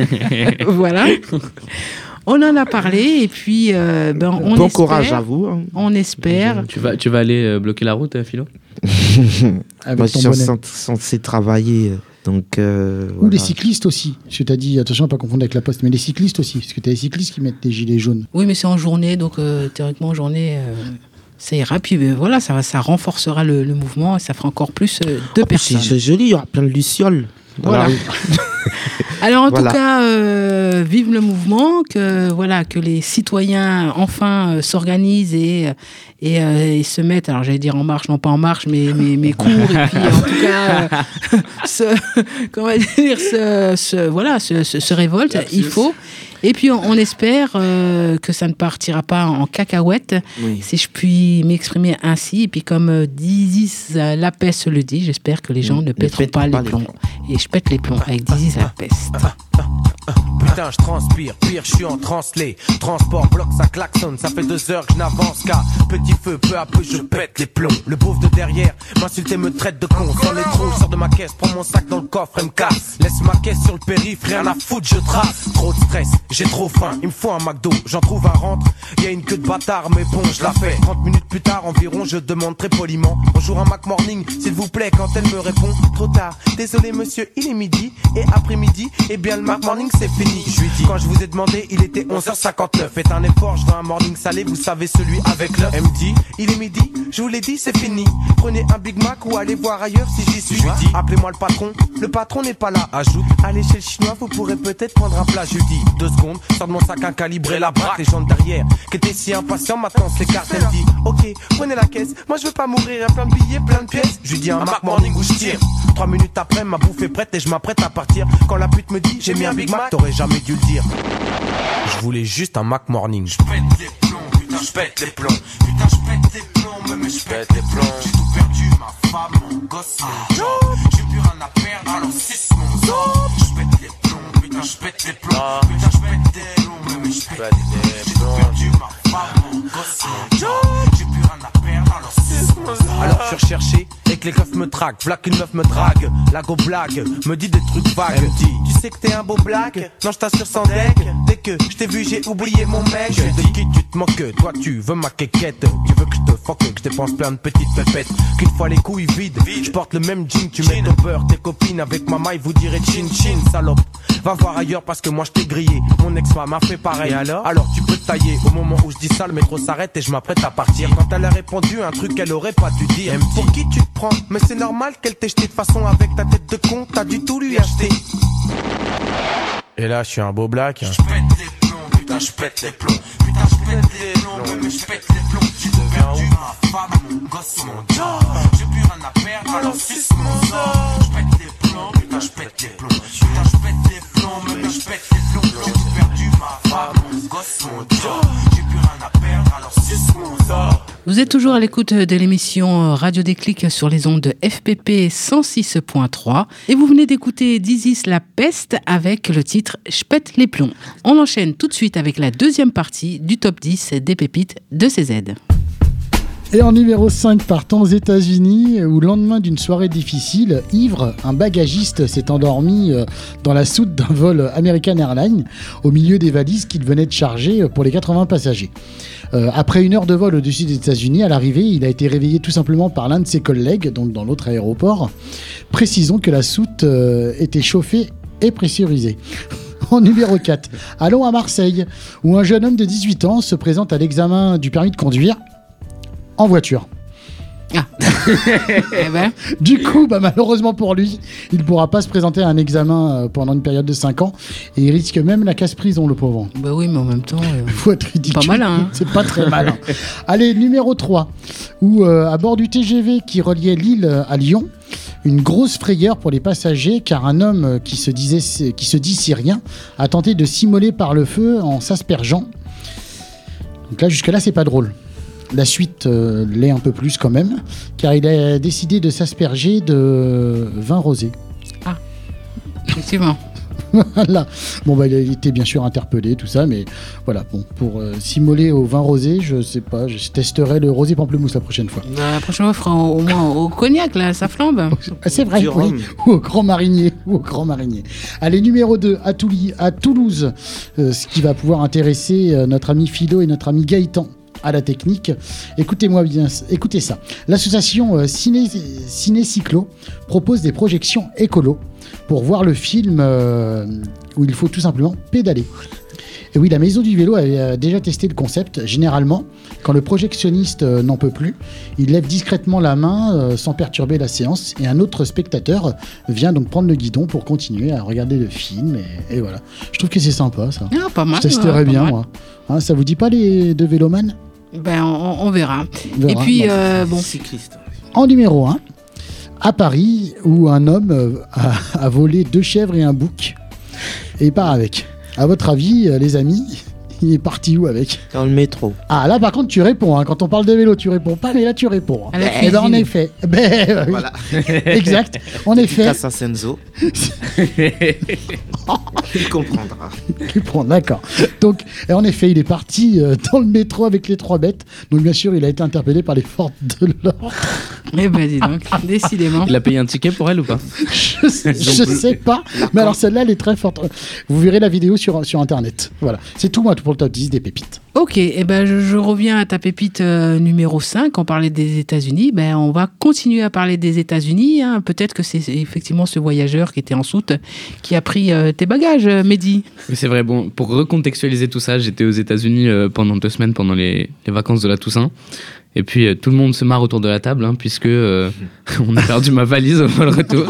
Voilà. On en a parlé et puis euh, ben on bon espère, courage à vous. Hein. On espère. Tu vas, tu vas aller euh, bloquer la route, Philo. Moi, je suis censé travailler. Donc, euh, Ou voilà. les cyclistes aussi. Je t'ai dit, attention à ne pas confondre avec la poste, mais les cyclistes aussi, parce que tu as les cyclistes qui mettent des gilets jaunes. Oui, mais c'est en journée, donc euh, théoriquement en journée, euh, ça ira. Puis euh, voilà, ça, ça renforcera le, le mouvement et ça fera encore plus euh, de oh, personnes. C'est joli, il y aura plein de lucioles. dans voilà. la rue. Alors en Voilà. tout cas, euh, vive le mouvement, que voilà, que les citoyens enfin euh, s'organisent et et, euh, et se mettent, alors j'allais dire en marche, non pas en marche, mais mais, mais courent et puis en tout cas, euh, se, comment dire, se, se voilà, se, se, se révolte. Il faut. Et puis on, on espère euh, que ça ne partira pas en cacahuète, Oui. si je puis m'exprimer ainsi. Et puis comme euh, Dizzy Lapeste le dit, j'espère que les gens Mm. ne pèteront pas, les plombs. Et je pète les plombs avec Dizzy Lapeste. Putain, je transpire, pire, je suis en translé. Transport, bloc, ça klaxonne, ça fait deux heures que je n'avance qu'à petit feu, peu à peu je pète les plombs. Le beauf de derrière m'insulte et me traite de con. Sans les trous, je sors de ma caisse, prends mon sac dans le coffre et me casse. Laisse ma caisse sur le périph', rien à foutre, je trace. Trop de stress, j'ai trop faim, il me faut un McDo. J'en trouve un rentre, y a une queue de bâtard, mais bon, je la fais. trente minutes plus tard environ, je demande très poliment: bonjour, un Mac Morning, s'il vous plaît. Quand elle me répond: trop tard, désolé monsieur, il est midi. Et après-midi, eh bien le Mac Morning c'est fini. Je lui dis, quand je vous ai demandé, il était onze heures cinquante-neuf. Faites un effort, je veux un morning salé, vous savez, celui avec l'œuf. Elle me dit, il est midi, je vous l'ai dit, c'est fini. Prenez un Big Mac ou allez voir ailleurs si j'y suis. Je lui dis, appelez-moi le patron, le patron n'est pas là. Ajoute, allez chez le chinois, vous pourrez peut-être prendre un plat. Je lui dis, deux secondes, sors de mon sac un calibre et la braque. Les gens de derrière, qui étaient si impatients, maintenant s'écartent. Elle me dit, ok, prenez la caisse, moi je veux pas mourir, à plein de billets, plein de pièces. Je lui dis, un Mac Morning où je tire. Trois minutes après, ma bouffe est prête et je m'apprête à partir. Quand la pute me dit, j'ai mis un Big Mac, t'aurais jamais dû le dire. Je voulais juste un Mac Morning. Je pète les plombs, putain, je pète les plombs. Putain, je pète les plombs, mais je pète les plombs. J'ai tout perdu, ma femme, mon gosse, mon job. J'ai plus rien à perdre, alors suce mon job. Je pète les plombs, putain, je pète les plombs. Putain, je pète les plombs, mais je pète les plombs. J'ai tout perdu, ma femme, mon gosse, mon job. J'ai plus rien à perdre, alors suce mon job. Alors je suis recherché et que les keufs me traquent. V'là qu'une meuf me drague, la go blague, me dit des trucs vagues. Elle me dit, tu sais que t'es un beau blague. Non, je t'assure sans deck. Dès que je t'ai vu, j'ai oublié mon mec. Je de qui tu te moques, toi tu veux ma quéquette. Tu veux que je te fuck, que je dépense plein de petites pépettes. Qu'une fois les couilles vides, je porte le même jean. Tu mets ton beurre, tes copines avec ma maille, vous direz chin chin, salope. Va voir ailleurs parce que moi je t'ai grillé. Mon ex-femme a fait pareil. Et alors Alors tu peux te tailler. Au moment où je dis ça, le métro s'arrête et je m'apprête à partir. Quand elle a répondu un truc qu'elle aurait pas dû dire. Elle me dit, pour qui tu te prends? Mais c'est normal qu'elle t'ait jeté de façon avec ta tête de con. T'as dû tout lui acheter. Et là je suis un beau black. Je pète les plombs, putain je pète les plombs. Putain je pète les plombs, mais je pète les plombs. J'ai perdu ma femme, mon gosse, mon job. J'ai plus rien à perdre, alors suce mon job. Je pète les plombs, putain je pète les plombs. Putain je pète les plombs, mais je pète les plombs. J'ai tout perdu, ma femme, mon gosse, mon job. J'ai plus rien à perdre, alors suce mon job. Vous êtes toujours à l'écoute de l'émission Radio Déclic sur les ondes de F P P cent six point trois et vous venez d'écouter Dizzy Lapeste avec le titre « Je pète les plombs ». On enchaîne tout de suite avec la deuxième partie du top dix des pépites de C Z. Et en numéro cinq, partons aux États-Unis, où le lendemain d'une soirée difficile, ivre, un bagagiste s'est endormi dans la soute d'un vol American Airlines, au milieu des valises qu'il venait de charger pour les quatre-vingts passagers. Euh, après une heure de vol au-dessus des États-Unis, à l'arrivée, il a été réveillé tout simplement par l'un de ses collègues, donc dans l'autre aéroport. Précisons que la soute euh, était chauffée et pressurisée. En numéro quatre, allons à Marseille, où un jeune homme de dix-huit ans se présente à l'examen du permis de conduire en voiture. Ah. Eh ben. Du coup, bah, malheureusement pour lui, il ne pourra pas se présenter à un examen pendant une période de cinq ans et il risque même la casse-prison, le pauvre. Bah oui, mais en même temps, euh... faut être ridicule. Pas malin. Hein. C'est pas très malin. Allez, numéro trois, où euh, à bord du T G V qui reliait Lille à Lyon, une grosse frayeur pour les passagers car un homme qui se, disait, qui se dit syrien a tenté de s'immoler par le feu en s'aspergeant. Donc là, jusque-là, c'est pas drôle. La suite euh, l'est un peu plus quand même, car il a décidé de s'asperger de vin rosé. Ah, effectivement. Voilà. Bon, bah, il a été bien sûr interpellé, tout ça, mais voilà. Bon, pour euh, s'immoler au vin rosé, je sais pas, je testerai le rosé pamplemousse la prochaine fois. Bah, la prochaine fois, on fera au, au moins au cognac, là, ça flambe. Ah, c'est vrai, oui. Ou au grand marinier. Ou au grand marinier. Allez, numéro deux, à, Touli, à Toulouse, euh, ce qui va pouvoir intéresser euh, notre ami Philo et notre ami Gaëtan à la technique. Écoutez-moi bien, écoutez ça. L'association euh, Ciné, Ciné Cyclo propose des projections écolo pour voir le film euh, où il faut tout simplement pédaler. Et oui, la Maison du Vélo avait euh, déjà testé le concept. Généralement, quand le projectionniste euh, n'en peut plus, il lève discrètement la main euh, sans perturber la séance et un autre spectateur vient donc prendre le guidon pour continuer à regarder le film. Et, et voilà. Je trouve que c'est sympa, ça. Ah, pas mal. Je testerais ouais, bien, mal. moi. Hein, ça vous dit pas, les deux vélomanes? Ben, on, on verra. On verra. Et puis, Bon. euh, bon. Cycliste. En numéro un, à Paris, où un homme euh, a, a volé deux chèvres et un bouc. Et il part avec. À votre avis, euh, les amis, il est parti où avec? Dans le métro. Ah, là, par contre, tu réponds. Hein. Quand on parle de vélo, tu réponds pas, mais là, tu réponds. À la Eh ben, en cuisine. effet. Ben, oui. Voilà. Exact. En effet. Dédicace à Senzo. Il comprendra. Tu prends, d'accord. Donc, et en effet, il est parti euh, dans le métro avec les trois bêtes. Donc, bien sûr, il a été interpellé par les forces de l'ordre. Eh ben, dis donc, décidément. Il a payé un ticket pour elle ou pas? Je, sais- je sais pas. Mais alors, celle-là, elle est très forte. Vous verrez la vidéo sur, sur Internet. Voilà. C'est tout, moi, pour le top dix des pépites. Ok, eh ben je, je reviens à ta pépite euh, numéro cinq. On parlait des États-Unis. Ben, on va continuer à parler des États-Unis. Hein. Peut-être que c'est effectivement ce voyageur qui était en soute qui a pris euh, tes bagages, euh, Mehdi. Mais c'est vrai, bon, pour recontextualiser tout ça, j'étais aux États-Unis euh, pendant deux semaines pendant les, les vacances de la Toussaint. Et puis euh, tout le monde se marre autour de la table, hein, puisque euh, on a perdu ma valise au vol retour.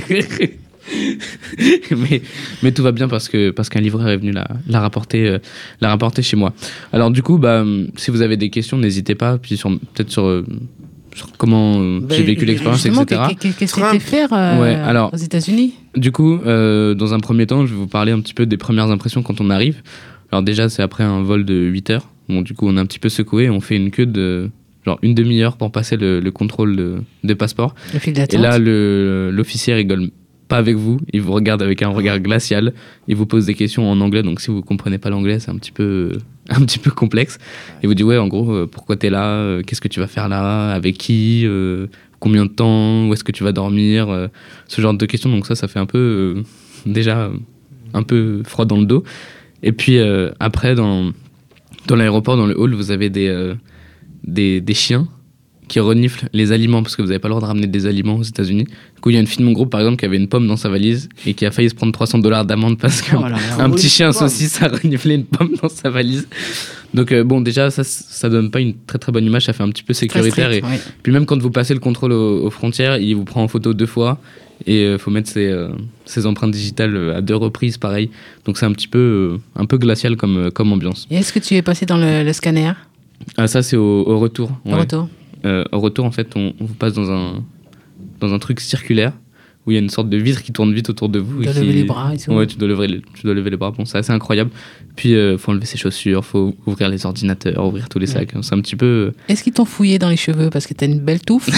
mais, mais tout va bien parce que parce qu'un livreur est venu la, la rapporter euh, la rapporter chez moi. Alors du coup, bah, si vous avez des questions, n'hésitez pas. Puis sur, peut-être sur, euh, sur comment euh, j'ai vécu l'expérience, et Justement, cetera. qu'est- qu'est- Qu'est-ce que c'était faire euh, Ouais, alors- aux États-Unis? Du coup, euh, dans un premier temps, je vais vous parler un petit peu des premières impressions quand on arrive. Alors déjà, c'est après un vol de huit heures. Bon, du coup, on est un petit peu secoué. On fait une queue de genre une demi-heure pour passer le, le contrôle de, des passeports. Le fil Et d'attente. là, le- l'officier rigole pas avec vous. Il vous regarde avec un regard glacial. Il vous pose des questions en anglais. Donc, si vous comprenez pas l'anglais, c'est un petit peu, un petit peu complexe. Il vous dit, ouais, en gros, euh, pourquoi t'es là? Euh, Qu'est-ce que tu vas faire là? Avec qui? Euh, Combien de temps? Où est-ce que tu vas dormir? Euh, Ce genre de questions. Donc ça, ça fait un peu, euh, déjà, euh, un peu froid dans le dos. Et puis, euh, après, dans, dans l'aéroport, dans le hall, vous avez des, euh, des, des chiens qui reniflent les aliments, parce que vous n'avez pas le droit de ramener des aliments aux États-Unis. Du coup, il y a une fille de mon groupe, par exemple, qui avait une pomme dans sa valise et qui a failli se prendre trois cents dollars d'amende parce qu'un Oh là là. un Oui. petit chien saucisse a reniflé une pomme dans sa valise. Donc, euh, bon, déjà, ça, ça donne pas une très très bonne image, ça fait un petit peu sécuritaire. strict, et ouais. puis, même quand vous passez le contrôle aux, aux frontières, il vous prend en photo deux fois et il euh, faut mettre ses, euh, ses empreintes digitales euh, à deux reprises, pareil. Donc, c'est un petit peu, euh, un peu glacial comme, euh, comme ambiance. Et est-ce que tu es passé dans le, le scanner Ah, ça, c'est au, au retour. au ouais. retour? Euh, au retour, en fait, on, on vous passe dans un, dans un truc circulaire où il y a une sorte de vitre qui tourne vite autour de vous. Tu dois et qui... lever les bras et tout. Ouais, tu dois lever les, tu dois lever les bras. Bon, c'est assez incroyable. Puis, il euh, faut enlever ses chaussures, faut ouvrir les ordinateurs, ouvrir tous les sacs. C'est un petit peu... Est-ce qu'ils t'ont fouillé dans les cheveux parce que t'as une belle touffe?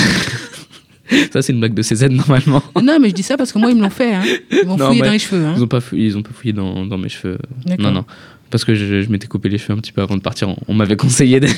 Ça, c'est une blague de C Z, normalement. Non, mais je dis ça parce que moi, ils me l'ont fait. Hein. Ils m'ont Non, fouillé mais dans les cheveux. Hein. Ils ont pas fouillé, ils ont pas fouillé dans, dans mes cheveux. D'accord. Non, non. Parce que je, je m'étais coupé les cheveux un petit peu avant de partir. On, on m'avait conseillé de...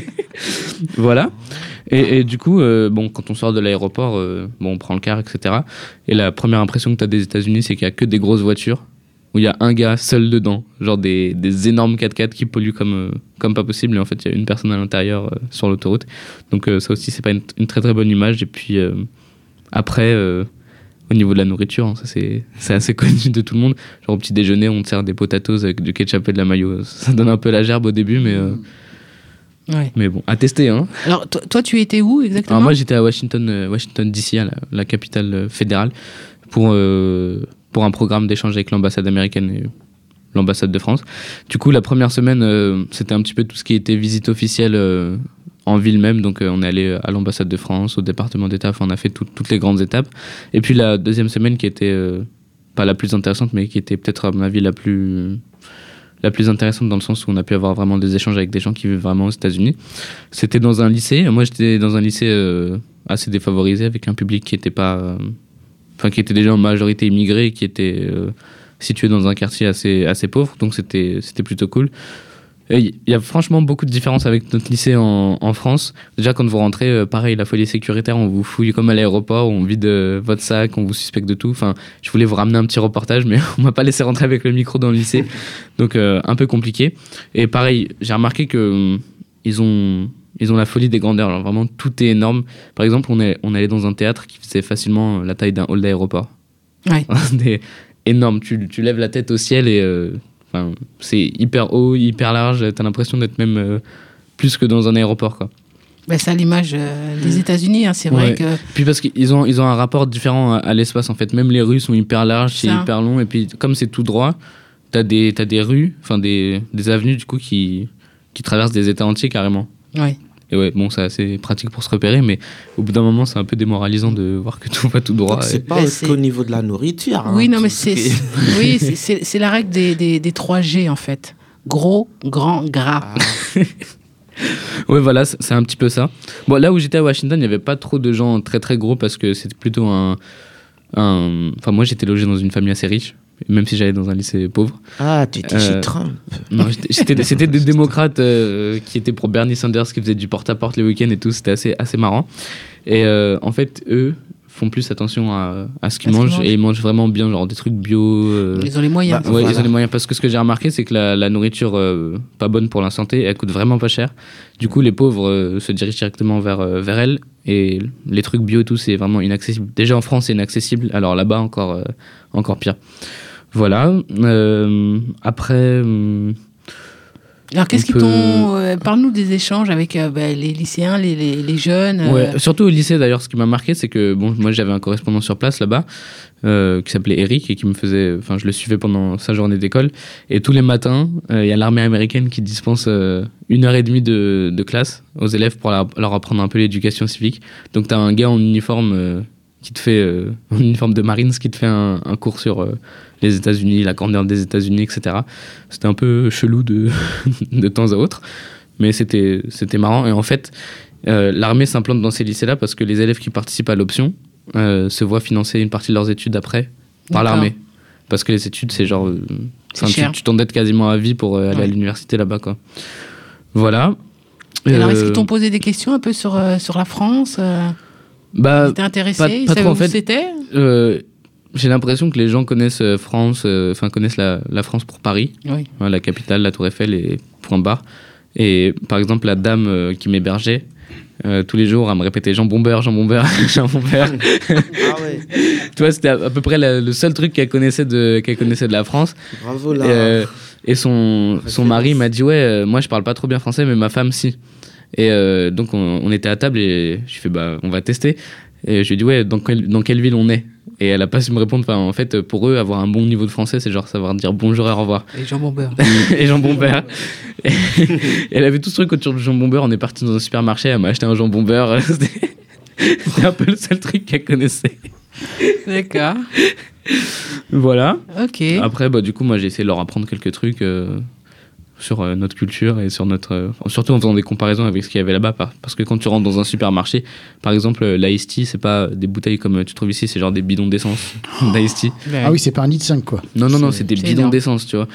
Voilà. Et, et du coup, euh, bon, quand on sort de l'aéroport, euh, bon, on prend le car, et cetera. Et la première impression que tu as des États-Unis, c'est qu'il y a que des grosses voitures où il y a un gars seul dedans. Genre des, des énormes quatre-quatre qui polluent comme, euh, comme pas possible. Et en fait, il y a une personne à l'intérieur euh, sur l'autoroute. Donc euh, ça aussi, c'est pas une, une très très bonne image. Et puis euh, après... euh, au niveau de la nourriture, hein, ça c'est, c'est assez connu de tout le monde. Genre au petit déjeuner, on te sert des potatoes avec du ketchup et de la mayo. Ça donne un peu la gerbe au début, mais, euh, Ouais. mais bon, à tester. Hein. Alors, toi, toi, tu étais où exactement? Alors moi, j'étais à Washington, euh, Washington D C, à la, la capitale euh, fédérale, pour, euh, pour un programme d'échange avec l'ambassade américaine et l'ambassade de France. Du coup, la première semaine, euh, c'était un petit peu tout ce qui était visite officielle euh, en ville même. Donc, euh, on est allé à l'ambassade de France, au département d'État. Enfin, on a fait tout- toutes les grandes étapes. Et puis, la deuxième semaine, qui était euh, pas la plus intéressante, mais qui était peut-être, à mon avis, la plus, la plus intéressante dans le sens où on a pu avoir vraiment des échanges avec des gens qui vivent vraiment aux États-Unis. C'était dans un lycée. Moi, j'étais dans un lycée euh, assez défavorisé, avec un public qui était pas... euh, Enfin, qui était déjà en majorité immigré, qui était euh, situé dans un quartier assez, assez pauvre. Donc, c'était, c'était plutôt cool. Il y a franchement beaucoup de différences avec notre lycée en, en France. Déjà, quand vous rentrez, euh, pareil, la folie sécuritaire, on vous fouille comme à l'aéroport, on vide euh, votre sac, on vous suspecte de tout. Enfin, je voulais vous ramener un petit reportage, mais on m'a pas laissé rentrer avec le micro dans le lycée. Donc, euh, un peu compliqué. Et pareil, j'ai remarqué que euh, ils ont, ils ont la folie des grandeurs. Alors, vraiment, tout est énorme. Par exemple, on est, on allait dans un théâtre qui faisait facilement la taille d'un hall d'aéroport. Ouais. C'était énorme. Tu, tu lèves la tête au ciel et... Euh, Enfin, c'est hyper haut, hyper large. T'as l'impression d'être même euh, plus que dans un aéroport, quoi. Bah, c'est à l'image euh, des États-Unis, hein, c'est vrai Ouais. que. Puis parce qu'ils ont, ils ont un rapport différent à, à l'espace, en fait. Même les rues sont hyper larges, c'est Ça. hyper long. Et puis, comme c'est tout droit, t'as des, t'as des rues, enfin des, des avenues, du coup, qui, qui traversent des États entiers carrément. Ouais. Et ouais, bon, c'est assez pratique pour se repérer, mais au bout d'un moment, c'est un peu démoralisant de voir que tout va tout droit. Donc, c'est et- pas Mais qu'au c'est- niveau de la nourriture. Oui, hein, non, mais tout ce c'est, qui est- c'est- oui, c'est, c'est, c'est la règle des, des, des trois G, en fait. Gros, grand, gras. Ouais, voilà, c'est c'est un petit peu ça. Bon, là où j'étais à Washington, il n'y avait pas trop de gens très très gros parce que c'était plutôt un. un- Enfin, moi j'étais logé dans une famille assez riche, même si j'allais dans un lycée pauvre. Ah, tu étais chez Trump. Non, j'étais- c'était, c'était des démocrates euh, qui étaient pour Bernie Sanders, qui faisaient du porte-à-porte les week-ends et tout, c'était assez, assez marrant. Et euh, en fait, eux font plus attention à, à ce qu'ils À ce qu'ils mangent mangent. et ils mangent vraiment bien, genre des trucs bio. euh, Ils ont les moyens. Ouais, Voilà. ils ont les moyens. Parce que ce que j'ai remarqué, c'est que la, la nourriture euh, pas bonne pour la santé, elle coûte vraiment pas cher. Du coup, les pauvres euh, se dirigent directement vers, euh, vers elle. Et les trucs bio et tout, c'est vraiment inaccessible. Déjà en France, c'est inaccessible. Alors là-bas, encore, euh, encore pire. Voilà. Euh, après. hum, Alors, qu'est-ce on qui peut- t'ont. euh, parle-nous des échanges avec euh, bah, les lycéens, les, les, les jeunes. euh, Ouais, surtout au lycée d'ailleurs, ce qui m'a marqué, c'est que bon, moi j'avais un correspondant sur place là-bas euh, qui s'appelait Eric et qui me faisait, enfin je le suivais pendant sa journée d'école et tous les matins euh, il y a l'armée américaine qui dispense euh, une heure et demie de, de classe aux élèves pour leur, leur apprendre un peu l'éducation civique. Donc t'as un gars en uniforme euh, qui te fait euh, en uniforme de Marines qui te fait un, un cours sur euh, les États-Unis, la grandeur des États-Unis, et cetera. C'était un peu chelou de, de temps à autre, mais c'était, c'était marrant. Et en fait, euh, l'armée s'implante dans ces lycées-là parce que les élèves qui participent à l'option euh, se voient financer une partie de leurs études après par D'accord. l'armée. Parce que les études, c'est genre. euh, C'est enfin, tu, cher. tu t'endettes quasiment à vie pour euh, aller Ouais. à l'université là-bas, quoi. Voilà. Et alors, Euh, est-ce qu'ils t'ont posé des questions un peu sur, euh, sur la France euh, bah, Ils étaient intéressés pas- Ils pas savaient trop, en où fait. c'était Euh, j'ai l'impression que les gens connaissent euh, France, euh, enfin connaissent la, la France pour Paris, Oui. Hein, la capitale, la Tour Eiffel et point barre. Et par exemple, la dame euh, qui m'hébergeait, euh, tous les jours, elle me répétait Jean Bomber, Jean Bomber, Jean Bomber. Ah ouais. Tu vois, c'était à, à peu près la- le seul truc qu'elle connaissait de, qu'elle connaissait de la France. Bravo là. Euh, et son, son mari m'a dit ouais, euh, moi je parle pas trop bien français, mais ma femme si. Et euh, donc on, on était à table et je fais bah on va tester. Et je lui ai dit ouais, dans, quel, dans quelle ville on est? Et elle a pas su me répondre. Enfin, en fait, pour eux, avoir un bon niveau de français, c'est genre savoir dire bonjour et au revoir. Et Jean Bomber. Et jambon beurre. Et elle avait tout ce truc autour du jambon beurre. On est parti dans un supermarché, elle m'a acheté un jambon beurre. C'était c'était un peu le seul truc qu'elle connaissait. D'accord. Voilà. Ok. Après, bah, du coup, moi, j'ai essayé de leur apprendre quelques trucs euh, sur euh, notre culture et sur notre. euh, surtout en faisant des comparaisons avec ce qu'il y avait là-bas. par- Parce que quand tu rentres dans un supermarché, par exemple, euh, l'Ice Tea, c'est pas des bouteilles comme euh, tu trouves ici, c'est genre des bidons d'essence d'Ice Tea. Ah oui, c'est pas un litre cinq, quoi. Non, non, non, C'est- c'est des c'est bidons énorme. d'essence, tu vois.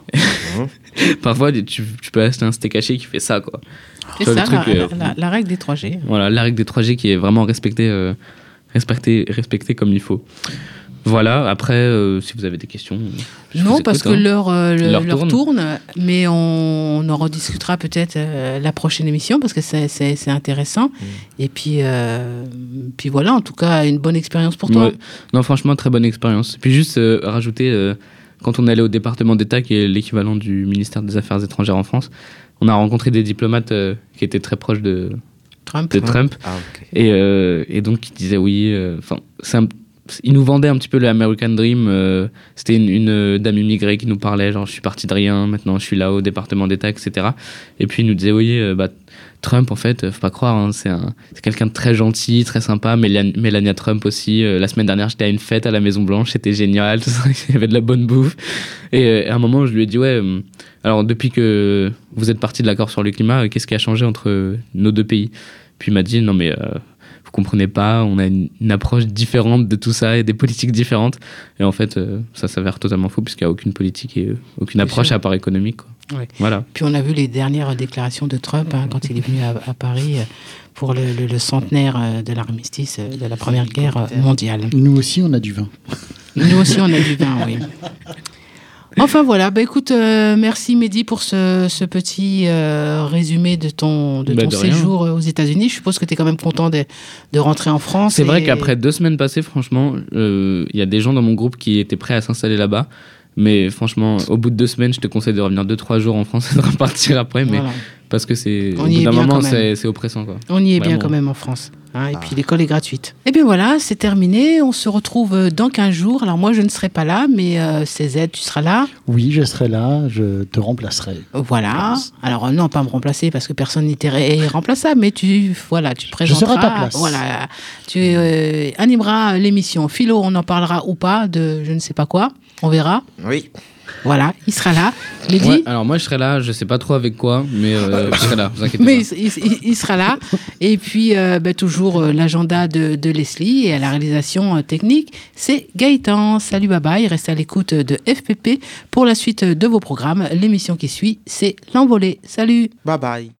Parfois, tu, tu peux acheter un steak haché qui fait ça, quoi. C'est Tu vois, ça, le truc, la, euh, la- la règle des trois G. Voilà, la règle des trois G qui est vraiment respectée, euh, respectée, respectée comme il faut. Voilà, après, euh, si vous avez des questions. je Non, vous parce écoute, que hein. l'heure euh, le- L'heure l'heure tourne. tourne, mais on, on en rediscutera peut-être euh, la prochaine émission parce que c'est, c'est, c'est intéressant. Mm. Et puis, euh, puis voilà, en tout cas, une bonne expérience pour toi. Ouais. Non, franchement, très bonne expérience. Puis juste euh, rajouter, euh, quand on allait au département d'État, qui est l'équivalent du ministère des Affaires étrangères en France, on a rencontré des diplomates euh, qui étaient très proches de Trump. De Trump. Ah, ok. Et, euh, et donc, ils disaient oui. Enfin, c'est un- ils nous vendaient un petit peu le American Dream. euh, C'était une, une dame immigrée qui nous parlait, genre, je suis parti de rien, maintenant je suis là au département d'État, et cetera. Et puis, ils nous disaient, oui, euh, bah, Trump, en fait, faut pas croire, hein, c'est, un, c'est quelqu'un de très gentil, très sympa. Mélan- Melania Trump aussi. euh, la semaine dernière, j'étais à une fête à la Maison-Blanche, c'était génial, tout ça, il y avait de la bonne bouffe. Et euh, à un moment, je lui ai dit, ouais, euh, alors depuis que vous êtes parti de l'accord sur le climat, euh, qu'est-ce qui a changé entre euh, nos deux pays? Puis il m'a dit, non, mais euh, vous comprenez pas, on a une, une approche différente de tout ça et des politiques différentes. Et en fait, euh, ça s'avère totalement faux, puisqu'il n'y a aucune politique et euh, aucune Bien approche sûr. à part économique, quoi. Ouais. Voilà. Puis on a vu les dernières déclarations de Trump hein, quand il est venu à, à Paris euh, pour le, le- le centenaire euh, de l'armistice euh, de la Première Guerre euh, mondiale. Nous aussi, on a du vin. Nous aussi, on a du vin, oui. Enfin voilà, bah, écoute, euh, merci Mehdi pour ce, ce petit euh, résumé de ton, de Bah, ton de rien. séjour euh, aux États-Unis. Je suppose que tu es quand même content de, de rentrer en France. C'est vrai et- qu'après deux semaines passées, franchement, euh, il y a des gens dans mon groupe qui étaient prêts à s'installer là-bas. Mais franchement, au bout de deux semaines, je te conseille de revenir deux trois jours en France et de repartir après. Mais Voilà. parce que c'est, On au y bout est d'un bien moment, quand même. c'est, c'est oppressant. Quoi. On y est Vraiment. bien quand même en France. Hein, et puis l'école est gratuite. Et bien voilà, c'est terminé. On se retrouve dans quinze jours. Alors moi, je ne serai pas là, mais euh, C Z, tu seras là. Oui, je serai là, je te remplacerai. Voilà. Alors euh, non, pas me remplacer parce que personne n'était ré- remplaçable, mais tu, voilà, tu présenteras. serai à ta place. Voilà, tu euh, animeras l'émission. Philo, on en parlera ou pas de je ne sais pas quoi. On verra. Oui. Voilà, il sera là. Mehdi, Ouais, alors moi, je serai là. Je sais pas trop avec quoi, mais euh, je serai là. Vous inquiétez mais pas. il, il- il sera là. Et puis, euh, bah, toujours euh, l'agenda de, de Leslie et à la réalisation euh, technique, c'est Gaëtan. Salut, bye bye. Restez à l'écoute de F P P pour la suite de vos programmes. L'émission qui suit, c'est L'Envolée. Salut. Bye bye.